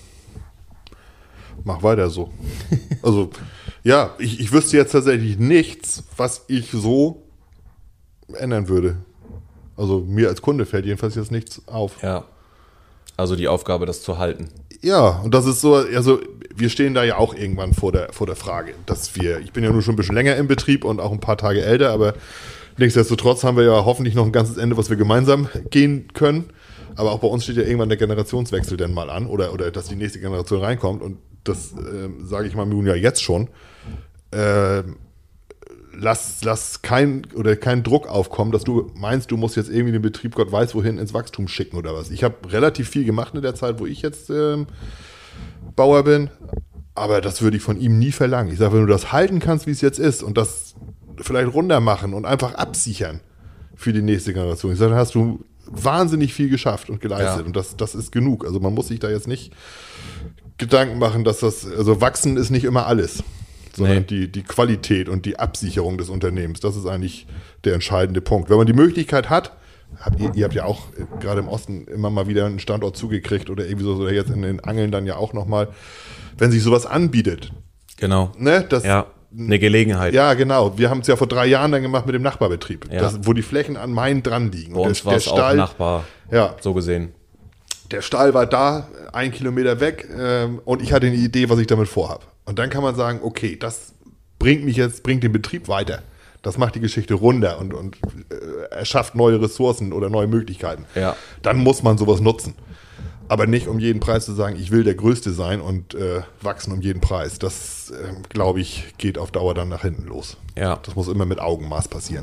Mach weiter so. Also, ja, ich, ich wüsste jetzt tatsächlich nichts, was ich so ändern würde. Also mir als Kunde fällt jedenfalls jetzt nichts auf. Ja, also die Aufgabe, das zu halten. Ja, und das ist so, also wir stehen da ja auch irgendwann vor der, vor der Frage, dass wir, ich bin ja nur schon ein bisschen länger im Betrieb und auch ein paar Tage älter, aber nichtsdestotrotz haben wir ja hoffentlich noch ein ganzes Ende, was wir gemeinsam gehen können. Aber auch bei uns steht ja irgendwann der Generationswechsel dann mal an oder, oder dass die nächste Generation reinkommt und das äh, sage ich mal nun ja jetzt schon. Äh, lass, lass kein oder keinen Druck aufkommen, dass du meinst, du musst jetzt irgendwie den Betrieb Gott weiß wohin ins Wachstum schicken oder was. Ich habe relativ viel gemacht in der Zeit, wo ich jetzt ähm, Bauer bin, aber das würde ich von ihm nie verlangen. Ich sage, wenn du das halten kannst, wie es jetzt ist und das vielleicht runter machen und einfach absichern für die nächste Generation. Ich sage, dann hast du wahnsinnig viel geschafft und geleistet ja. und das, das ist genug. Also man muss sich da jetzt nicht Gedanken machen, dass das, also wachsen ist nicht immer alles, sondern nee. die, die Qualität und die Absicherung des Unternehmens, das ist eigentlich der entscheidende Punkt. Wenn man die Möglichkeit hat, habt ihr, ihr habt ja auch gerade im Osten immer mal wieder einen Standort zugekriegt oder irgendwie so, oder jetzt in den Angeln dann ja auch nochmal, wenn sich sowas anbietet. Genau. Ne, das, ja, eine Gelegenheit. Ja, genau. Wir haben es ja vor drei Jahren dann gemacht mit dem Nachbarbetrieb, ja. das, wo die Flächen an Main dran liegen. Bei uns war es auch Nachbar, ja. so gesehen. Der Stall war da, ein Kilometer weg ähm, und ich hatte eine Idee, was ich damit vorhabe. Und dann kann man sagen, okay, das bringt mich jetzt, bringt den Betrieb weiter. Das macht die Geschichte runder und, und äh, erschafft neue Ressourcen oder neue Möglichkeiten. Ja. Dann muss man sowas nutzen. Aber nicht um jeden Preis zu sagen, ich will der Größte sein und äh, wachsen um jeden Preis. Das, äh, glaube ich, geht auf Dauer dann nach hinten los. Ja. Das muss immer mit Augenmaß passieren.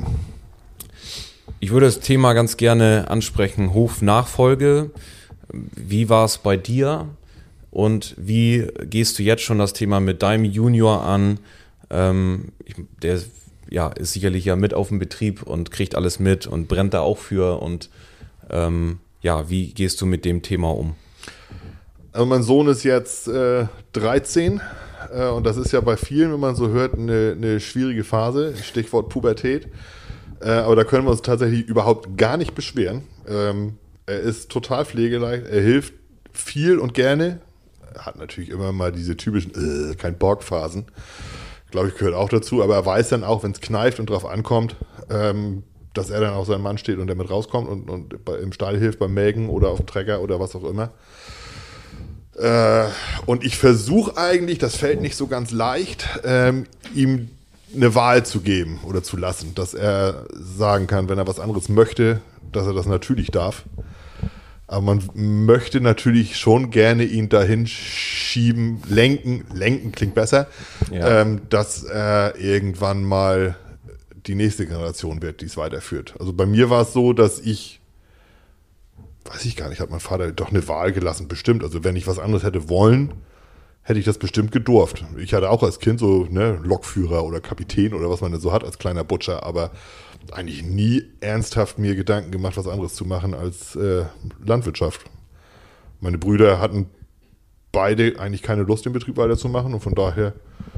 Ich würde das Thema ganz gerne ansprechen, Hofnachfolge. Wie war es bei dir und wie gehst du jetzt schon das Thema mit deinem Junior an? Ähm, ich, der ja, ist sicherlich ja mit auf dem Betrieb und kriegt alles mit und brennt da auch für. Und ähm, ja, wie gehst du mit dem Thema um? Also mein Sohn ist jetzt äh, dreizehn Äh, und das ist ja bei vielen, wenn man so hört, eine, eine schwierige Phase. Stichwort Pubertät. Äh, aber da können wir uns tatsächlich überhaupt gar nicht beschweren. Ähm, er ist total pflegeleicht. Er hilft viel und gerne. Er hat natürlich immer mal diese typischen äh, kein Bock-Phasen. Glaube ich, gehört auch dazu. Aber er weiß dann auch, wenn es kneift und drauf ankommt, ähm, dass er dann auch sein Mann steht und der mit rauskommt und, und bei, im Stall hilft beim Melken oder auf dem Trecker oder was auch immer. Äh, und ich versuche eigentlich, das fällt nicht so ganz leicht, ähm, ihm eine Wahl zu geben oder zu lassen, dass er sagen kann, wenn er was anderes möchte, dass er das natürlich darf. Aber man möchte natürlich schon gerne ihn dahin schieben, lenken, lenken klingt besser, ja. ähm, dass er irgendwann mal die nächste Generation wird, die es weiterführt. Also bei mir war es so, dass ich, weiß ich gar nicht, hat mein Vater doch eine Wahl gelassen, bestimmt. Also wenn ich was anderes hätte wollen, hätte ich das bestimmt gedurft. Ich hatte auch als Kind so ne, Lokführer oder Kapitän oder was man denn so hat als kleiner Butcher, aber eigentlich nie ernsthaft mir Gedanken gemacht, was anderes zu machen als äh, Landwirtschaft. Meine Brüder hatten beide eigentlich keine Lust, den Betrieb weiterzumachen und von daher,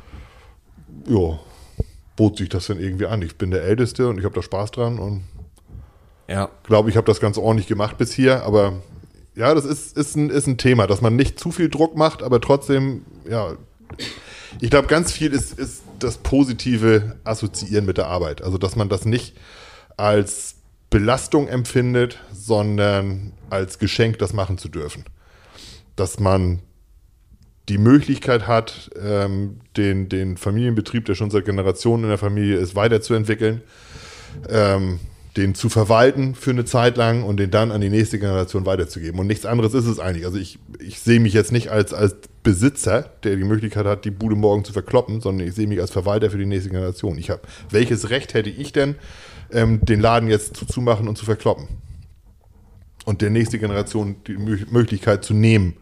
ja, bot sich das dann irgendwie an. Ich bin der Älteste und ich habe da Spaß dran und ja. glaube, ich habe das ganz ordentlich gemacht bis hier, aber ja, das ist, ist, ein, ist ein Thema, dass man nicht zu viel Druck macht, aber trotzdem, ja, ich glaube, ganz viel ist, ist das positive Assoziieren mit der Arbeit. Also, dass man das nicht als Belastung empfindet, sondern als Geschenk, das machen zu dürfen. Dass man die Möglichkeit hat, ähm, den, den Familienbetrieb, der schon seit Generationen in der Familie ist, weiterzuentwickeln, ähm, den zu verwalten für eine Zeit lang und den dann an die nächste Generation weiterzugeben. Und nichts anderes ist es eigentlich. Also ich, ich sehe mich jetzt nicht als, als Besitzer, der die Möglichkeit hat, die Bude morgen zu verkloppen, sondern ich sehe mich als Verwalter für die nächste Generation. Ich habe, welches Recht hätte ich denn, ähm, den Laden jetzt zuzumachen und zu verkloppen? Und der nächste Generation die Mö- Möglichkeit zu nehmen,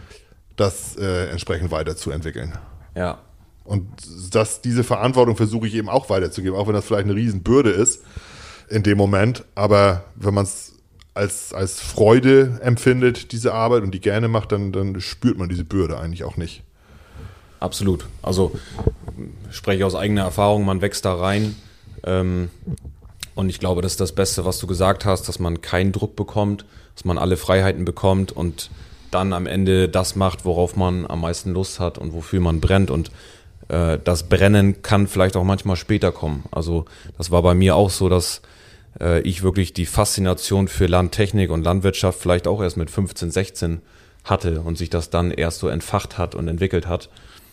das äh, entsprechend weiterzuentwickeln. Ja. Und das, diese Verantwortung versuche ich eben auch weiterzugeben, auch wenn das vielleicht eine Riesenbürde ist in dem Moment, aber wenn man es als, als Freude empfindet, diese Arbeit, und die gerne macht, dann, dann spürt man diese Bürde eigentlich auch nicht. Absolut. Also spreche ich aus eigener Erfahrung, man wächst da rein ähm, und ich glaube, das ist das Beste, was du gesagt hast, dass man keinen Druck bekommt, dass man alle Freiheiten bekommt und dann am Ende das macht, worauf man am meisten Lust hat und wofür man brennt, und äh, das Brennen kann vielleicht auch manchmal später kommen. Also das war bei mir auch so, dass äh, ich wirklich die Faszination für Landtechnik und Landwirtschaft vielleicht auch erst mit fünfzehn, sechzehn hatte und sich das dann erst so entfacht hat und entwickelt hat.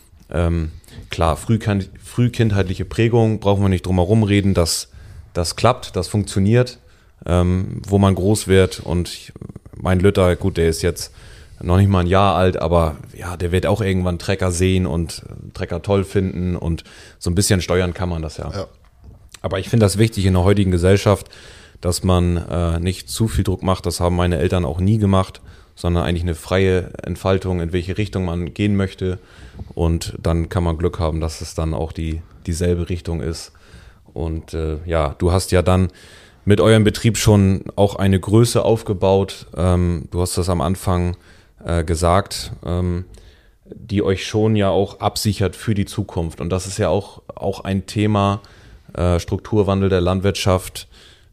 Ähm, klar, frühkind, frühkindheitliche Prägung, brauchen wir nicht drum herum reden, dass das klappt, das funktioniert, ähm, wo man groß wird. Und ich, mein Lütter, gut, der ist jetzt noch nicht mal ein Jahr alt, aber ja, der wird auch irgendwann Trecker sehen und Trecker toll finden, und so ein bisschen steuern kann man das ja. ja. Aber ich finde das wichtig in der heutigen Gesellschaft, dass man äh, nicht zu viel Druck macht. Das haben meine Eltern auch nie gemacht, sondern eigentlich eine freie Entfaltung, in welche Richtung man gehen möchte. Und dann kann man Glück haben, dass es dann auch die dieselbe Richtung ist. Und äh, ja, du hast ja dann mit eurem Betrieb schon auch eine Größe aufgebaut. Ähm, du hast das am Anfang äh, gesagt, ähm, die euch schon ja auch absichert für die Zukunft. Und das ist ja auch, auch ein Thema, äh, Strukturwandel der Landwirtschaft.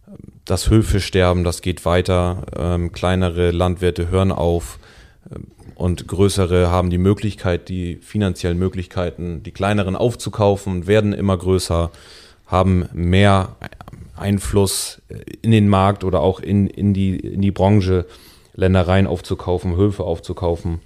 Das Höfesterben, das geht weiter. Ähm, kleinere Landwirte hören auf äh, und größere haben die Möglichkeit, die finanziellen Möglichkeiten, die kleineren aufzukaufen, werden immer größer, haben mehr Einfluss in den Markt oder auch in, in, die, in die Branche, Ländereien aufzukaufen, Höfe aufzukaufen.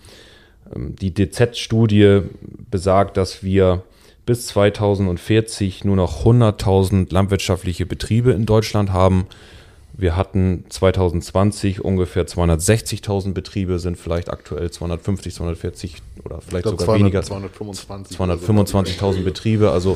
Die D Z-Studie besagt, dass wir bis zweitausendvierzig nur noch hunderttausend landwirtschaftliche Betriebe in Deutschland haben. Wir hatten zweitausendzwanzig ungefähr zweihundertsechzigtausend Betriebe, sind vielleicht aktuell zweihundertfünfzig, zweihundertvierzig oder vielleicht sogar zweihundert, weniger. zweihundertfünfundzwanzig zweihundertfünfundzwanzigtausend Betriebe, also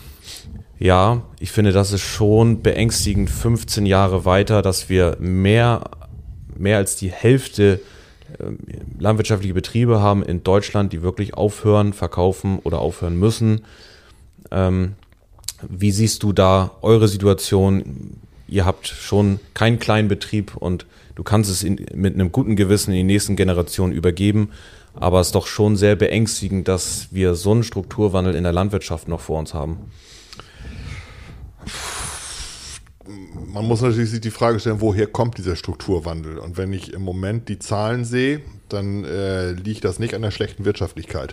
ja, ich finde, das ist schon beängstigend, fünfzehn Jahre weiter, dass wir mehr, mehr als die Hälfte äh, landwirtschaftliche Betriebe haben in Deutschland, die wirklich aufhören, verkaufen oder aufhören müssen. Ähm, wie siehst du da eure Situation? Ihr habt schon keinen kleinen Betrieb und du kannst es in, mit einem guten Gewissen in die nächsten Generationen übergeben. Aber es ist doch schon sehr beängstigend, dass wir so einen Strukturwandel in der Landwirtschaft noch vor uns haben. Man muss natürlich sich die Frage stellen, woher kommt dieser Strukturwandel? Und wenn ich im Moment die Zahlen sehe, dann äh, liegt das nicht an der schlechten Wirtschaftlichkeit.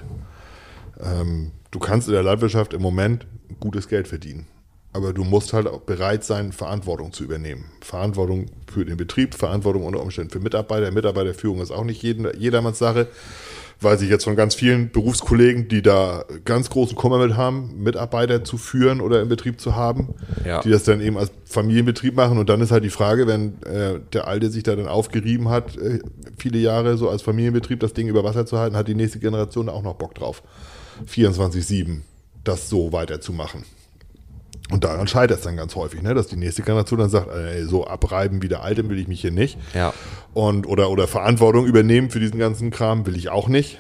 Ähm, du kannst in der Landwirtschaft im Moment gutes Geld verdienen. Aber du musst halt auch bereit sein, Verantwortung zu übernehmen. Verantwortung für den Betrieb, Verantwortung unter Umständen für Mitarbeiter. Mitarbeiterführung ist auch nicht jeden, jedermanns Sache. Weiß ich jetzt von ganz vielen Berufskollegen, die da ganz großen Kummer mit haben, Mitarbeiter zu führen oder im Betrieb zu haben, ja. die das dann eben als Familienbetrieb machen. Und dann ist halt die Frage, wenn äh, der Alte sich da dann aufgerieben hat, äh, viele Jahre so als Familienbetrieb das Ding über Wasser zu halten, hat die nächste Generation auch noch Bock drauf, vierundzwanzig sieben das so weiterzumachen. Und daran scheitert es dann ganz häufig, ne? Dass die nächste Generation dann sagt, ey, so abreiben wie der Alte will ich mich hier nicht. Ja. Und, oder, oder Verantwortung übernehmen für diesen ganzen Kram will ich auch nicht.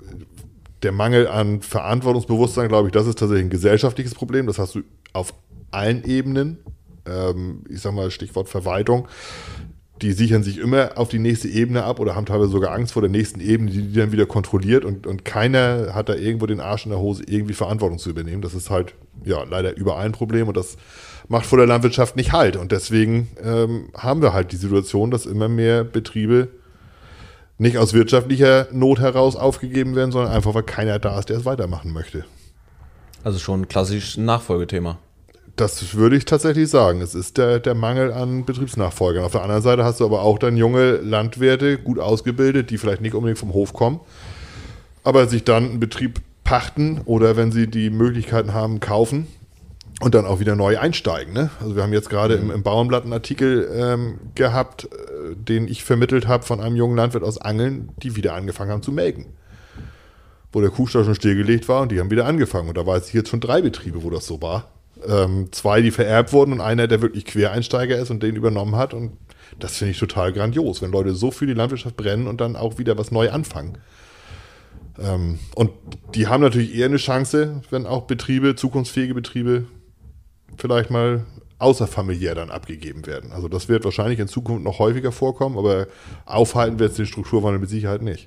Der Mangel an Verantwortungsbewusstsein, glaube ich, das ist tatsächlich ein gesellschaftliches Problem. Das hast du auf allen Ebenen. Ähm, ich sage mal Stichwort Verwaltung. Die sichern sich immer auf die nächste Ebene ab oder haben teilweise sogar Angst vor der nächsten Ebene, die die dann wieder kontrolliert. Und, und keiner hat da irgendwo den Arsch in der Hose, irgendwie Verantwortung zu übernehmen. Das ist halt ja leider überall ein Problem und das macht vor der Landwirtschaft nicht Halt. Und deswegen ähm, haben wir halt die Situation, dass immer mehr Betriebe nicht aus wirtschaftlicher Not heraus aufgegeben werden, sondern einfach, weil keiner da ist, der es weitermachen möchte. Also schon ein klassisches Nachfolgethema. Das würde ich tatsächlich sagen. Es ist der, der Mangel an Betriebsnachfolgern. Auf der anderen Seite hast du aber auch dann junge Landwirte, gut ausgebildet, die vielleicht nicht unbedingt vom Hof kommen, aber sich dann einen Betrieb pachten oder wenn sie die Möglichkeiten haben, kaufen und dann auch wieder neu einsteigen. Ne? Also wir haben jetzt gerade im, im Bauernblatt einen Artikel ähm, gehabt, äh, den ich vermittelt habe von einem jungen Landwirt aus Angeln, die wieder angefangen haben zu melken. Wo der Kuhstall schon stillgelegt war und die haben wieder angefangen. Und da weiß ich jetzt schon drei Betriebe, wo das so war. Ähm, zwei, die vererbt wurden und einer, der wirklich Quereinsteiger ist und den übernommen hat. Und das finde ich total grandios, wenn Leute so für die Landwirtschaft brennen und dann auch wieder was neu anfangen. Ähm, und die haben natürlich eher eine Chance, wenn auch Betriebe, zukunftsfähige Betriebe, vielleicht mal außerfamiliär dann abgegeben werden. Also das wird wahrscheinlich in Zukunft noch häufiger vorkommen, aber aufhalten wird es den Strukturwandel mit Sicherheit nicht.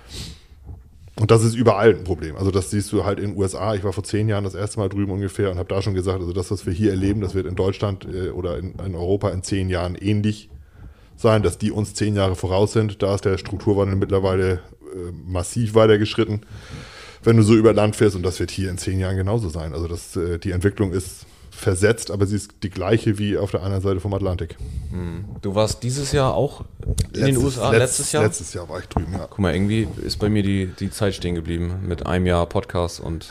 Und das ist überall ein Problem. Also das siehst du halt in den U S A. Ich war vor zehn Jahren das erste Mal drüben ungefähr und habe da schon gesagt, also das, was wir hier erleben, das wird in Deutschland äh, oder in, in Europa in zehn Jahren ähnlich sein, dass die uns zehn Jahre voraus sind. Da ist der Strukturwandel mittlerweile äh, massiv weitergeschritten, wenn du so über Land fährst. Und das wird hier in zehn Jahren genauso sein. Also das, äh, die Entwicklung ist versetzt, aber sie ist die gleiche wie auf der anderen Seite vom Atlantik. Du warst dieses Jahr auch in letztes, den U S A? Letzt, letztes Jahr? Letztes Jahr war ich drüben, ja. Guck mal, irgendwie ist bei mir die, die Zeit stehen geblieben mit einem Jahr Podcast und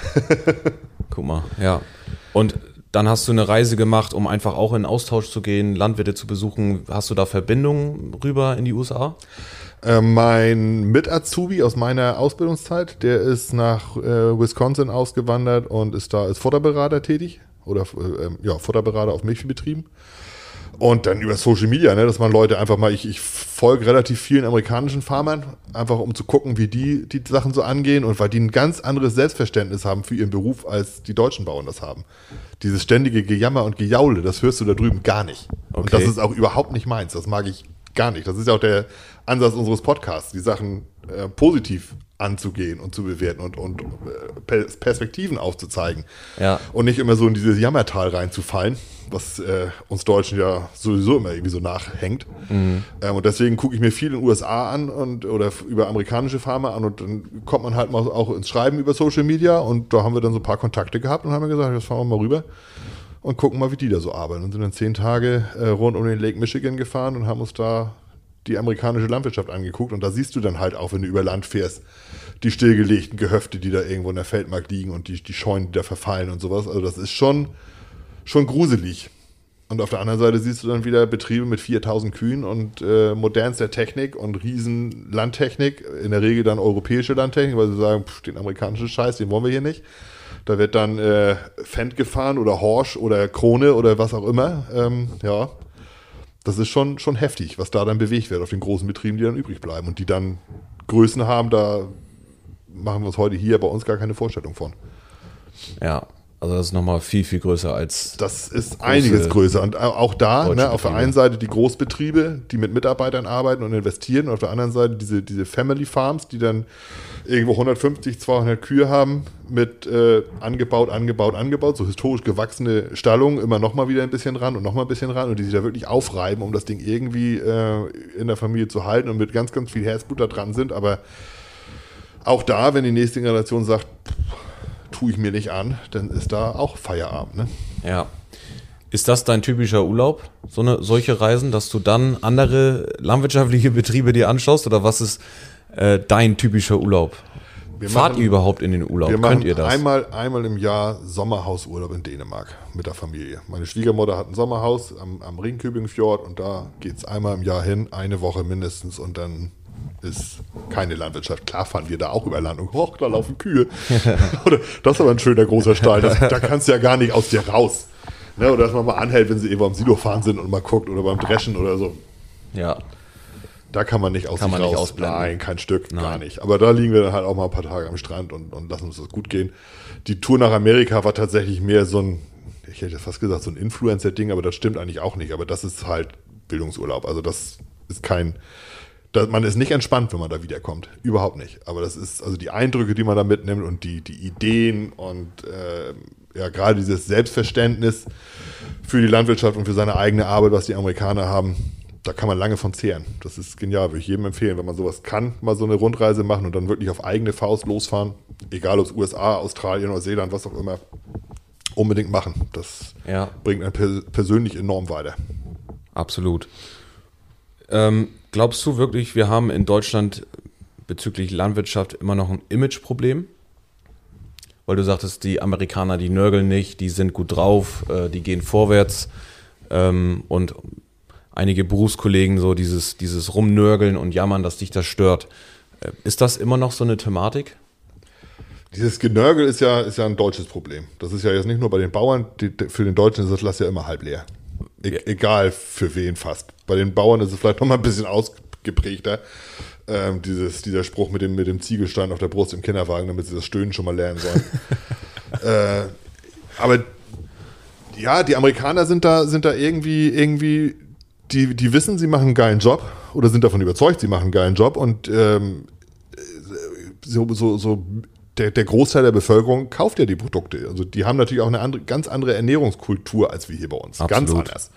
guck mal, ja. Und dann hast du eine Reise gemacht, um einfach auch in Austausch zu gehen, Landwirte zu besuchen. Hast du da Verbindungen rüber in die U S A? Äh, mein Mit-Azubi aus meiner Ausbildungszeit, der ist nach äh, Wisconsin ausgewandert und ist da als Futterberater tätig. Oder äh, ja, Futterberater auf Milchviehbetrieben. Und dann über Social Media, ne, dass man Leute einfach mal, ich, ich folge relativ vielen amerikanischen Farmern, einfach um zu gucken, wie die die Sachen so angehen und weil die ein ganz anderes Selbstverständnis haben für ihren Beruf, als die deutschen Bauern das haben. Dieses ständige Gejammer und Gejaule, das hörst du da drüben gar nicht. Okay. Und das ist auch überhaupt nicht meins, das mag ich gar nicht. Das ist ja auch der Ansatz unseres Podcasts, die Sachen äh, positiv anzugehen und zu bewerten und, und äh, Perspektiven aufzuzeigen. Ja. Und nicht immer so in dieses Jammertal reinzufallen, was äh, uns Deutschen ja sowieso immer irgendwie so nachhängt. Mhm. Ähm, und deswegen gucke ich mir viel in den U S A an und oder über amerikanische Farmer an und dann kommt man halt mal auch ins Schreiben über Social Media und da haben wir dann so ein paar Kontakte gehabt und haben gesagt, jetzt fahren wir mal rüber und gucken mal, wie die da so arbeiten. Und sind dann zehn Tage äh, rund um den Lake Michigan gefahren und haben uns da die amerikanische Landwirtschaft angeguckt und da siehst du dann halt auch, wenn du über Land fährst, die stillgelegten Gehöfte, die da irgendwo in der Feldmark liegen und die, die Scheunen, die da verfallen und sowas. Also das ist schon, schon gruselig. Und auf der anderen Seite siehst du dann wieder Betriebe mit viertausend Kühen und äh, modernster Technik und riesen Landtechnik, in der Regel dann europäische Landtechnik, weil sie sagen, pff, den amerikanischen Scheiß, den wollen wir hier nicht. Da wird dann äh, Fendt gefahren oder Horsch oder Krone oder was auch immer. Ähm, ja, das ist schon, schon heftig, was da dann bewegt wird auf den großen Betrieben, die dann übrig bleiben und die dann Größen haben, da machen wir uns heute hier bei uns gar keine Vorstellung von. Ja, Also das ist nochmal viel, viel größer als... Das ist einiges größer. Und auch da, ne, auf der Betriebe. einen Seite die Großbetriebe, die mit Mitarbeitern arbeiten und investieren, und auf der anderen Seite diese, diese Family Farms, die dann irgendwo hundertfünfzig, zweihundert Kühe haben, mit äh, angebaut, angebaut, angebaut, so historisch gewachsene Stallungen, immer nochmal wieder ein bisschen ran und nochmal ein bisschen ran, und die sich da wirklich aufreiben, um das Ding irgendwie äh, in der Familie zu halten und mit ganz, ganz viel Herzblut da dran sind. Aber auch da, wenn die nächste Generation sagt, tue ich mir nicht an, dann ist da auch Feierabend. Ne? Ja. Ist das dein typischer Urlaub, so eine, solche Reisen, dass du dann andere landwirtschaftliche Betriebe dir anschaust? Oder was ist äh, dein typischer Urlaub? Wir Fahrt machen, ihr überhaupt in den Urlaub? Wir Könnt machen ihr das? Einmal, einmal im Jahr Sommerhausurlaub in Dänemark mit der Familie. Meine Schwiegermutter hat ein Sommerhaus am, am Ringkøbing-Fjord, und da geht es einmal im Jahr hin, eine Woche mindestens, und dann ist keine Landwirtschaft. Klar fahren wir da auch über Land und hoch, da laufen Kühe. Oder, das ist aber ein schöner großer Stall, das, da kannst du ja gar nicht aus dir raus. Ne? Oder dass man mal anhält, wenn sie eben am Silo fahren sind und mal guckt, oder beim Dreschen oder so. Ja. Da kann man nicht aus Kann sich man nicht raus. ausblenden. Nein, kein Stück, Nein. gar nicht. Aber da liegen wir dann halt auch mal ein paar Tage am Strand und, und lassen uns das gut gehen. Die Tour nach Amerika war tatsächlich mehr so ein, ich hätte fast gesagt, so ein Influencer-Ding, aber das stimmt eigentlich auch nicht. Aber das ist halt Bildungsurlaub. Also das ist kein, das, man ist nicht entspannt, wenn man da wiederkommt. Überhaupt nicht. Aber das ist, also die Eindrücke, die man da mitnimmt, und die, die Ideen und äh, ja, gerade dieses Selbstverständnis für die Landwirtschaft und für seine eigene Arbeit, was die Amerikaner haben, da kann man lange von zehren. Das ist genial, würde ich jedem empfehlen, wenn man sowas kann, mal so eine Rundreise machen und dann wirklich auf eigene Faust losfahren, egal ob es U S A, Australien, Neuseeland, was auch immer, unbedingt machen. Das Ja. bringt einen pers- persönlich enorm weiter. Absolut. Ähm, glaubst du wirklich, wir haben in Deutschland bezüglich Landwirtschaft immer noch ein Imageproblem? Weil du sagtest, die Amerikaner, die nörgeln nicht, die sind gut drauf, äh, die gehen vorwärts, ähm, und einige Berufskollegen so dieses, dieses Rumnörgeln und Jammern, dass dich das stört. Äh, ist das immer noch so eine Thematik? Dieses Genörgel ist ja, ist ja ein deutsches Problem. Das ist ja jetzt nicht nur bei den Bauern, die, für den Deutschen ist das Glas ja immer halb leer. E- Ja. Egal für wen fast. Bei den Bauern ist es vielleicht noch mal ein bisschen ausgeprägter. Ähm, dieses, dieser Spruch mit dem, mit dem Ziegelstein auf der Brust im Kinderwagen, damit sie das Stöhnen schon mal lernen sollen. äh, aber ja, die Amerikaner sind da, sind da irgendwie, irgendwie die, die wissen, sie machen einen geilen Job oder sind davon überzeugt, sie machen einen geilen Job, und ähm, so, so, so der, der Großteil der Bevölkerung kauft ja die Produkte. Also die haben natürlich auch eine andere, ganz andere Ernährungskultur als wir hier bei uns. Absolut. Ganz anders.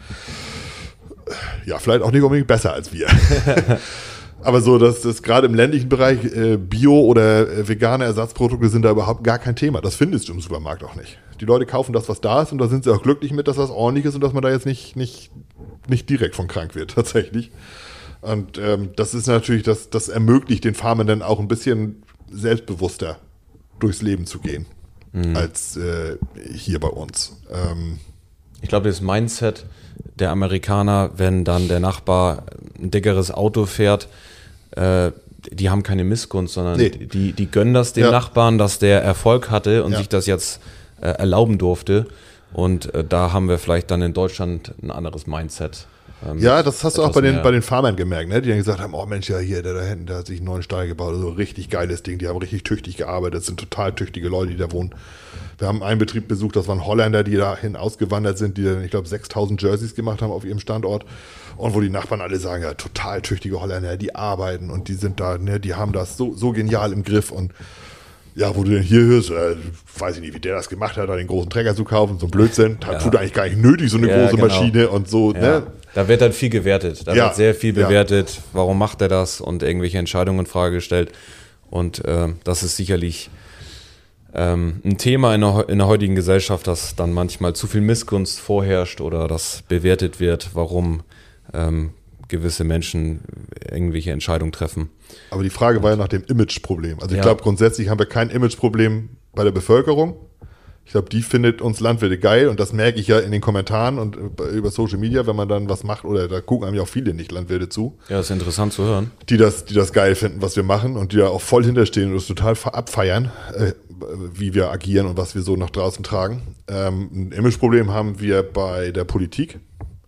Ja, vielleicht auch nicht unbedingt besser als wir. Aber so, dass das gerade im ländlichen Bereich äh, Bio- oder äh, vegane Ersatzprodukte sind da überhaupt gar kein Thema. Das findest du im Supermarkt auch nicht. Die Leute kaufen das, was da ist, und da sind sie auch glücklich mit, dass das ordentlich ist und dass man da jetzt nicht, nicht, nicht direkt von krank wird, tatsächlich. Und ähm, das ist natürlich, das, das ermöglicht den Farmern dann auch ein bisschen selbstbewusster durchs Leben zu gehen, mhm. als äh, hier bei uns. Ähm, Ich glaube, das Mindset der Amerikaner, wenn dann der Nachbar ein dickeres Auto fährt, äh, die haben keine Missgunst, sondern Nee. die, die gönnen das dem Ja. Nachbarn, dass der Erfolg hatte und Ja. sich das jetzt äh, erlauben durfte. Und äh, da haben wir vielleicht dann in Deutschland ein anderes Mindset. Ähm, Ja, das hast du auch etwas bei den, mehr- bei den Farmern gemerkt, ne? Die dann gesagt haben, oh Mensch, ja hier, der da hinten, der hat sich einen neuen Stall gebaut, so richtig geiles Ding, die haben richtig tüchtig gearbeitet, das sind total tüchtige Leute, die da wohnen. Wir haben einen Betrieb besucht, das waren Holländer, die dahin ausgewandert sind, die dann, ich glaube, sechstausend Jerseys gemacht haben auf ihrem Standort, und wo die Nachbarn alle sagen, ja, total tüchtige Holländer, die arbeiten und die sind da, ne, die haben das so, so genial im Griff, und ja, wo du denn hier hörst, äh, weiß ich nicht, wie der das gemacht hat, da den großen Trecker zu kaufen, so ein Blödsinn, ja. Tut eigentlich gar nicht nötig, so eine Ja, große genau. Maschine und so, Ja, ne? da wird dann viel gewertet. Da Ja, wird sehr viel ja. bewertet. Warum macht er das? Und irgendwelche Entscheidungen in Frage gestellt. Und äh, das ist sicherlich ähm, ein Thema in der, heu- in der heutigen Gesellschaft, dass dann manchmal zu viel Missgunst vorherrscht oder dass bewertet wird, warum ähm, gewisse Menschen irgendwelche Entscheidungen treffen. Aber die Frage war ja nach dem Imageproblem. Also ich Ja. glaube, grundsätzlich haben wir kein Imageproblem bei der Bevölkerung. Ich glaube, die findet uns Landwirte geil, und das merke ich ja in den Kommentaren und über Social Media, wenn man dann was macht, oder da gucken einem ja auch viele Nicht-Landwirte zu, Ja, ist interessant zu hören. die das, die das geil finden, was wir machen, und die da auch voll hinterstehen und das total ver- abfeiern, äh, wie wir agieren und was wir so nach draußen tragen. Ähm, ein Imageproblem haben wir bei der Politik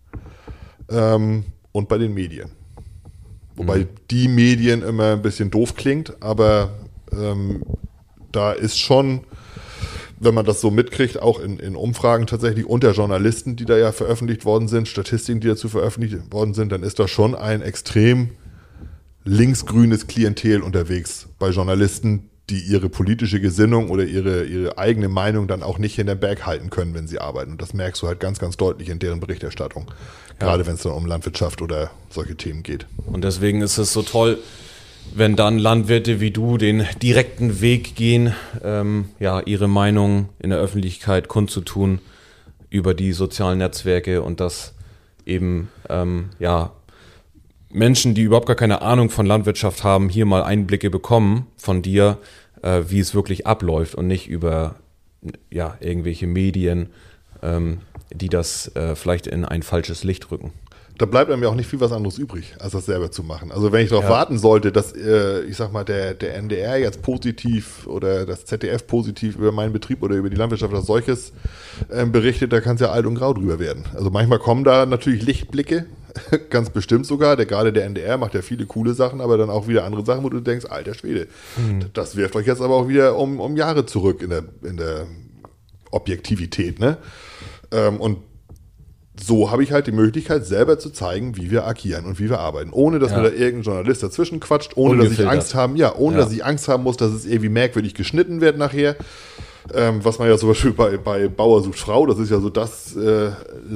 ähm, und bei den Medien. Wobei Mhm. die Medien immer ein bisschen doof klingt, aber ähm, da ist schon, wenn man das so mitkriegt, auch in, in Umfragen tatsächlich unter Journalisten, die da ja veröffentlicht worden sind, Statistiken, die dazu veröffentlicht worden sind, dann ist da schon ein extrem linksgrünes Klientel unterwegs bei Journalisten, die ihre politische Gesinnung oder ihre, ihre eigene Meinung dann auch nicht hinterm Berg halten können, wenn sie arbeiten. Und das merkst du halt ganz, ganz deutlich in deren Berichterstattung. Ja. Gerade wenn es dann um Landwirtschaft oder solche Themen geht. Und deswegen ist es so toll, wenn dann Landwirte wie du den direkten Weg gehen, ähm, ja, ihre Meinung in der Öffentlichkeit kundzutun über die sozialen Netzwerke und dass eben, ähm, ja, Menschen, die überhaupt gar keine Ahnung von Landwirtschaft haben, hier mal Einblicke bekommen von dir, äh, wie es wirklich abläuft und nicht über ja, irgendwelche Medien, ähm, die das äh, vielleicht in ein falsches Licht rücken. Da bleibt einem ja auch nicht viel was anderes übrig, als das selber zu machen. Also wenn ich darauf ja. warten sollte, dass, äh, ich sag mal, der, der N D R jetzt positiv oder das Z D F positiv über meinen Betrieb oder über die Landwirtschaft als solches äh, berichtet, da kann es ja alt und grau drüber werden. Also manchmal kommen da natürlich Lichtblicke, ganz bestimmt sogar. Der, gerade der N D R macht ja viele coole Sachen, aber dann auch wieder andere Sachen, wo du denkst, alter Schwede, mhm. das wirft euch jetzt aber auch wieder um, um Jahre zurück in der, in der Objektivität. Ne? Ähm, und so habe ich halt die Möglichkeit, selber zu zeigen, wie wir agieren und wie wir arbeiten. Ohne, dass ja. mir da irgendein Journalist dazwischen quatscht, ohne, dass ich Angst haben, ja, ohne, ja. dass ich Angst haben muss, dass es irgendwie merkwürdig geschnitten wird nachher. Ähm, was man ja zum Beispiel bei, bei Bauer sucht Frau, das ist ja so das äh,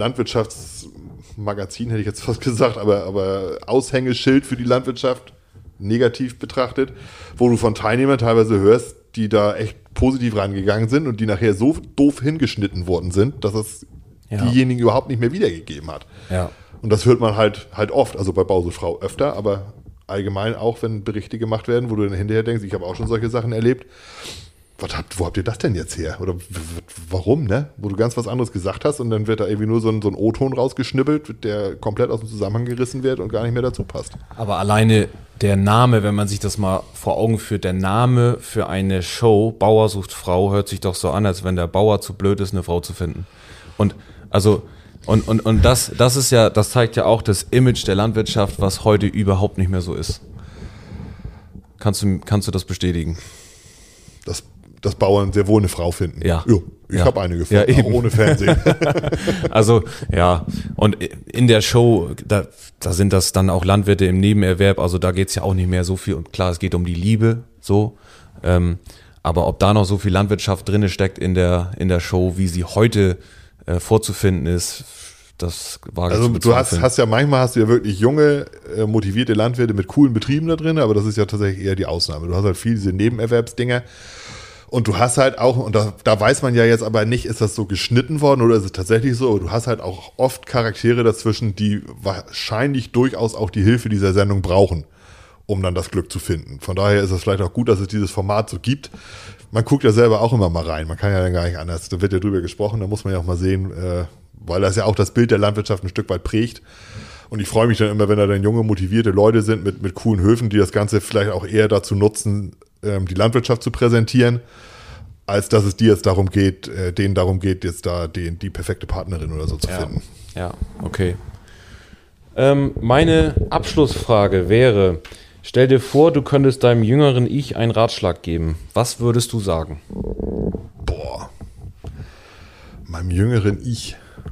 Landwirtschaftsmagazin, hätte ich jetzt fast gesagt, aber, aber Aushängeschild für die Landwirtschaft, negativ betrachtet, wo du von Teilnehmern teilweise hörst, die da echt positiv reingegangen sind und die nachher so doof hingeschnitten worden sind, dass es ja. diejenigen überhaupt nicht mehr wiedergegeben hat. Ja. Und das hört man halt halt oft, also bei Bausuchtfrau öfter, aber allgemein auch, wenn Berichte gemacht werden, wo du dann hinterher denkst, ich habe auch schon solche Sachen erlebt. Was habt, wo habt ihr das denn jetzt her? Oder w- w- warum, ne? Wo du ganz was anderes gesagt hast und dann wird da irgendwie nur so ein, so ein O-Ton rausgeschnibbelt, der komplett aus dem Zusammenhang gerissen wird und gar nicht mehr dazu passt. Aber alleine der Name, wenn man sich das mal vor Augen führt, der Name für eine Show, Bauer sucht Frau, hört sich doch so an, als wenn der Bauer zu blöd ist, eine Frau zu finden. Und also und, und, und das, das ist ja, das zeigt ja auch das Image der Landwirtschaft, was heute überhaupt nicht mehr so ist. Kannst du, kannst du das bestätigen? Das dass Bauern sehr wohl eine Frau finden. Ja. Jo, ich ja. habe eine gefunden, ja, auch ohne Fernsehen. Also, ja. Und in der Show, da, da sind das dann auch Landwirte im Nebenerwerb. Also da geht's ja auch nicht mehr so viel. Und klar, es geht um die Liebe, so. Ähm, aber ob da noch so viel Landwirtschaft drinne steckt in der, in der Show, wie sie heute äh, vorzufinden ist, das war Also du hast, hast ja manchmal hast du ja wirklich junge, äh, motivierte Landwirte mit coolen Betrieben da drin, aber das ist ja tatsächlich eher die Ausnahme. Du hast halt viel diese Nebenerwerbsdinger. Und du hast halt auch, und da, da weiß man ja jetzt aber nicht, ist das so geschnitten worden oder ist es tatsächlich so, aber du hast halt auch oft Charaktere dazwischen, die wahrscheinlich durchaus auch die Hilfe dieser Sendung brauchen, um dann das Glück zu finden. Von daher ist es vielleicht auch gut, dass es dieses Format so gibt. Man guckt ja selber auch immer mal rein, man kann ja dann gar nicht anders. Da wird ja drüber gesprochen, da muss man ja auch mal sehen, äh, weil das ja auch das Bild der Landwirtschaft ein Stück weit prägt. Und ich freue mich dann immer, wenn da dann junge, motivierte Leute sind mit, mit coolen Höfen, die das Ganze vielleicht auch eher dazu nutzen, die Landwirtschaft zu präsentieren, als dass es dir jetzt darum geht, äh, denen darum geht, jetzt da den, die perfekte Partnerin oder so zu ja. finden. Ja, okay. Ähm, meine Abschlussfrage wäre, stell dir vor, du könntest deinem jüngeren Ich einen Ratschlag geben. Was würdest du sagen? Boah. Meinem jüngeren Ich.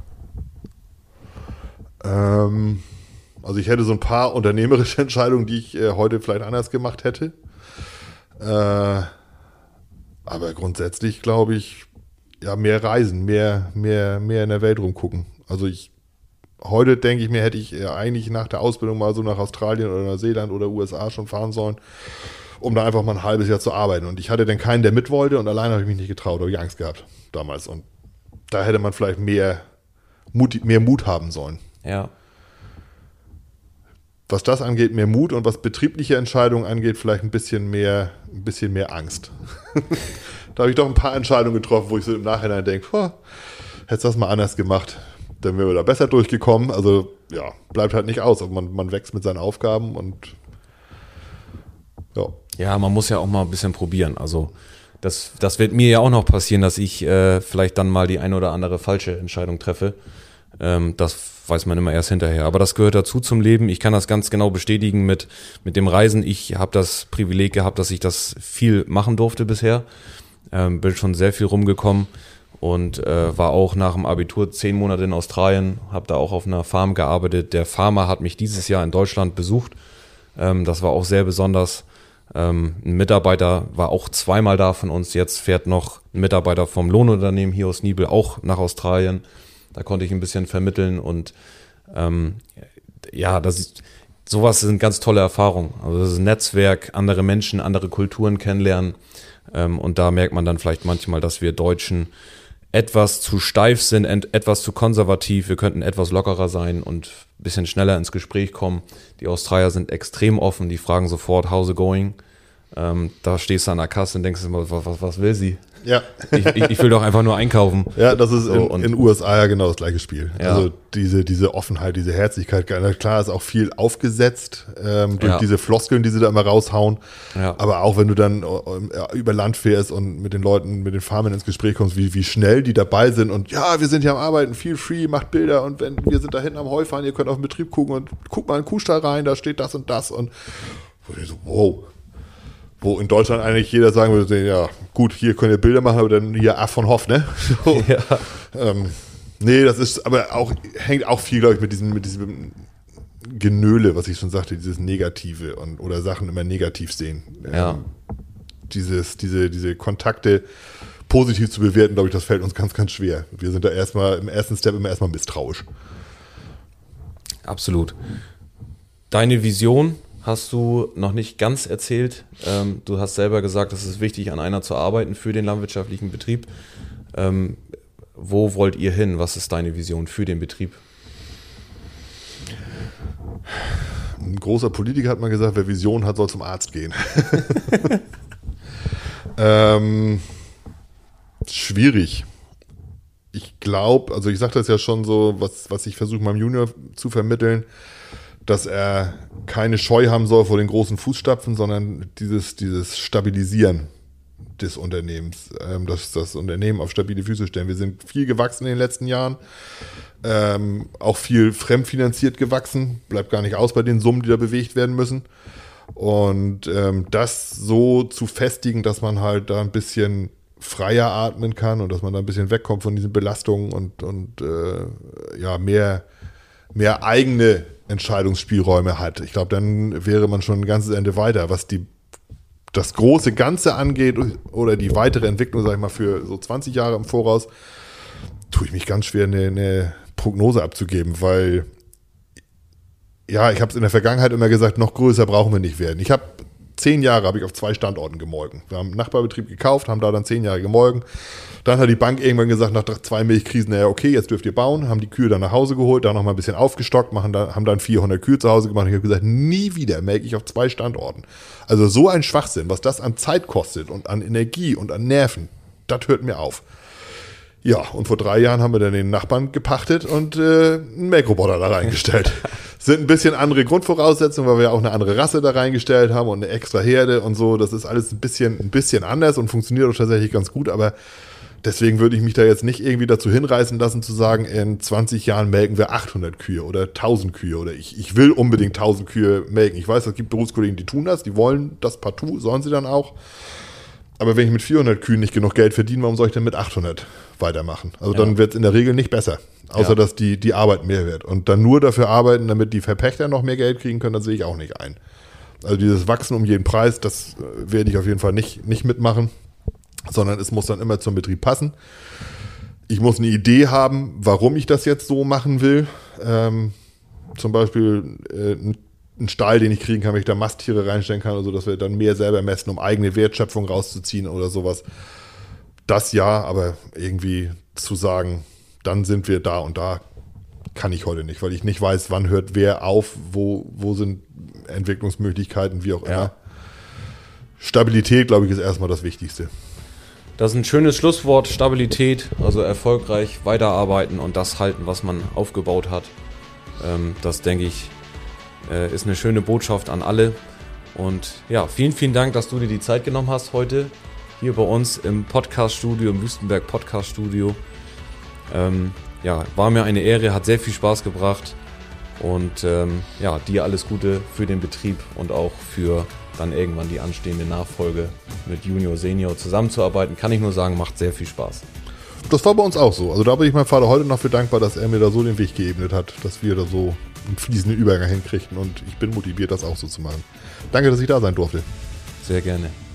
Ähm, also ich hätte so ein paar unternehmerische Entscheidungen, die ich äh, heute vielleicht anders gemacht hätte. Äh, aber grundsätzlich glaube ich, ja, mehr reisen, mehr, mehr, mehr in der Welt rumgucken. Also ich, heute denke ich mir, hätte ich eigentlich nach der Ausbildung mal so nach Australien oder Neuseeland oder U S A schon fahren sollen, um da einfach mal ein halbes Jahr zu arbeiten. Und ich hatte dann keinen, der mit wollte und alleine habe ich mich nicht getraut, habe ich Angst gehabt damals. Und da hätte man vielleicht mehr Mut, mehr Mut haben sollen. Ja. Was das angeht, mehr Mut und was betriebliche Entscheidungen angeht, vielleicht ein bisschen mehr, ein bisschen mehr Angst. Da habe ich doch ein paar Entscheidungen getroffen, wo ich so im Nachhinein denke, oh, hättest du das mal anders gemacht, dann wären wir da besser durchgekommen. Also ja, bleibt halt nicht aus. Also man, man wächst mit seinen Aufgaben und ja. Ja, man muss ja auch mal ein bisschen probieren. Also das, das wird mir ja auch noch passieren, dass ich äh, vielleicht dann mal die eine oder andere falsche Entscheidung treffe. Ähm, das weiß man immer erst hinterher. Aber das gehört dazu zum Leben. Ich kann das ganz genau bestätigen mit, mit dem Reisen. Ich habe das Privileg gehabt, dass ich das viel machen durfte bisher. ähm, bin schon sehr viel rumgekommen und äh, war auch nach dem Abitur zehn Monate in Australien, habe da auch auf einer Farm gearbeitet. Der Farmer hat mich dieses Jahr in Deutschland besucht. Ähm, das war auch sehr besonders. Ähm, ein Mitarbeiter war auch zweimal da von uns. Jetzt fährt noch ein Mitarbeiter vom Lohnunternehmen hier aus Nibel auch nach Australien. Da konnte ich ein bisschen vermitteln und ähm, ja, das ist, sowas sind ganz tolle Erfahrungen. Also das ist ein Netzwerk, andere Menschen, andere Kulturen kennenlernen. Ähm, und da merkt man dann vielleicht manchmal, dass wir Deutschen etwas zu steif sind, ent- etwas zu konservativ. Wir könnten etwas lockerer sein und ein bisschen schneller ins Gespräch kommen. Die Australier sind extrem offen, die fragen sofort, how's it going? Ähm, da stehst du an der Kasse und denkst immer, was, was, was will sie? Ja. Ich, ich, ich will doch einfach nur einkaufen. Ja, das ist So, in und- den U S A ja genau das gleiche Spiel. Ja. Also diese, diese Offenheit, diese Herzlichkeit, na klar ist auch viel aufgesetzt ähm, durch Ja. diese Floskeln, die sie da immer raushauen. Ja. Aber auch wenn du dann äh, über Land fährst und mit den Leuten, mit den Farmern ins Gespräch kommst, wie, wie schnell die dabei sind und ja, wir sind hier am Arbeiten, feel free, macht Bilder und wenn wir sind da hinten am Heu fahren, ihr könnt auf den Betrieb gucken und guckt mal in den Kuhstall rein, da steht das und das und wo ich so, wow. Wo in Deutschland eigentlich jeder sagen würde, ja gut, hier könnt ihr Bilder machen, aber dann hier A von Hoff, ne? So. Ja. Ähm, nee, das ist aber auch, hängt auch viel, glaube ich, mit diesem, mit diesem Genöle, was ich schon sagte, dieses Negative und oder Sachen immer negativ sehen. Ja. Ähm, dieses, diese, diese Kontakte positiv zu bewerten, glaube ich, das fällt uns ganz, ganz schwer. Wir sind da erstmal im ersten Step immer erstmal misstrauisch. Absolut. Deine Vision hast du noch nicht ganz erzählt. Ähm, du hast selber gesagt, es ist wichtig, an einer zu arbeiten für den landwirtschaftlichen Betrieb. Ähm, wo wollt ihr hin? Was ist deine Vision für den Betrieb? Ein großer Politiker hat mal gesagt, wer Vision hat, soll zum Arzt gehen. ähm, schwierig. Ich glaube, also ich sage das ja schon so, was, was ich versuche meinem Junior zu vermitteln, dass er keine Scheu haben soll vor den großen Fußstapfen, sondern dieses, dieses Stabilisieren des Unternehmens, ähm, dass das Unternehmen auf stabile Füße stellen. Wir sind viel gewachsen in den letzten Jahren, ähm, auch viel fremdfinanziert gewachsen, bleibt gar nicht aus bei den Summen, die da bewegt werden müssen. Und ähm, das so zu festigen, dass man halt da ein bisschen freier atmen kann und dass man da ein bisschen wegkommt von diesen Belastungen und, und äh, ja, mehr, mehr eigene Entscheidungsspielräume hat. Ich glaube, dann wäre man schon ein ganzes Ende weiter. Was die, das große Ganze angeht oder die weitere Entwicklung, sage ich mal, für so zwanzig Jahre im Voraus, tue ich mich ganz schwer, eine, eine Prognose abzugeben, weil ja, ich habe es in der Vergangenheit immer gesagt, noch größer brauchen wir nicht werden. Ich habe zehn Jahre habe ich auf zwei Standorten gemolken. Wir haben einen Nachbarbetrieb gekauft, haben da dann zehn Jahre gemolken. Dann hat die Bank irgendwann gesagt, nach zwei Milchkrisen, naja, okay, jetzt dürft ihr bauen, haben die Kühe dann nach Hause geholt, da nochmal ein bisschen aufgestockt, machen da, haben dann vierhundert Kühe zu Hause gemacht. Ich habe gesagt, nie wieder melke ich auf zwei Standorten. Also so ein Schwachsinn, was das an Zeit kostet und an Energie und an Nerven, das hört mir auf. Ja, und vor drei Jahren haben wir dann den Nachbarn gepachtet und äh, einen Melkroboter da reingestellt. Sind ein bisschen andere Grundvoraussetzungen, weil wir auch eine andere Rasse da reingestellt haben und eine extra Herde und so. Das ist alles ein bisschen, ein bisschen anders und funktioniert auch tatsächlich ganz gut, aber deswegen würde ich mich da jetzt nicht irgendwie dazu hinreißen lassen, zu sagen, in zwanzig Jahren melken wir achthundert Kühe oder tausend Kühe oder ich, ich will unbedingt tausend Kühe melken. Ich weiß, es gibt Berufskollegen, die tun das, die wollen das partout, sollen sie dann auch. Aber wenn ich mit vierhundert Kühen nicht genug Geld verdiene, warum soll ich denn mit achthundert weitermachen? Also ja. Dann wird es in der Regel nicht besser, außer ja. dass die, die Arbeit mehr wird. Und dann nur dafür arbeiten, damit die Verpächter noch mehr Geld kriegen können, das sehe ich auch nicht ein. Also dieses Wachsen um jeden Preis, das äh, werde ich auf jeden Fall nicht, nicht mitmachen, sondern es muss dann immer zum Betrieb passen. Ich muss eine Idee haben, warum ich das jetzt so machen will. Ähm, zum Beispiel äh, ein einen Stall, den ich kriegen kann, wenn ich da Masttiere reinstellen kann, also dass wir dann mehr selber messen, um eigene Wertschöpfung rauszuziehen oder sowas. Das ja, aber irgendwie zu sagen, dann sind wir da und da, kann ich heute nicht, weil ich nicht weiß, wann hört wer auf, wo, wo sind Entwicklungsmöglichkeiten, wie auch immer. Ja. Stabilität, glaube ich, ist erstmal das Wichtigste. Das ist ein schönes Schlusswort, Stabilität, also erfolgreich weiterarbeiten und das halten, was man aufgebaut hat. Ähm, das denke ich, ist eine schöne Botschaft an alle. Und ja, vielen, vielen Dank, dass du dir die Zeit genommen hast heute hier bei uns im Podcast-Studio, im Wüstenberg Podcast-Studio. Ähm, ja, war mir eine Ehre, hat sehr viel Spaß gebracht Und ähm, ja, dir alles Gute für den Betrieb und auch für dann irgendwann die anstehende Nachfolge mit Junior, Senior zusammenzuarbeiten. Kann ich nur sagen, macht sehr viel Spaß. Das war bei uns auch so. Also da bin ich meinem Vater heute noch für dankbar, dass er mir da so den Weg geebnet hat, dass wir da so einen fließenden Übergang hinkriegten und ich bin motiviert, das auch so zu machen. Danke, dass ich da sein durfte. Sehr gerne.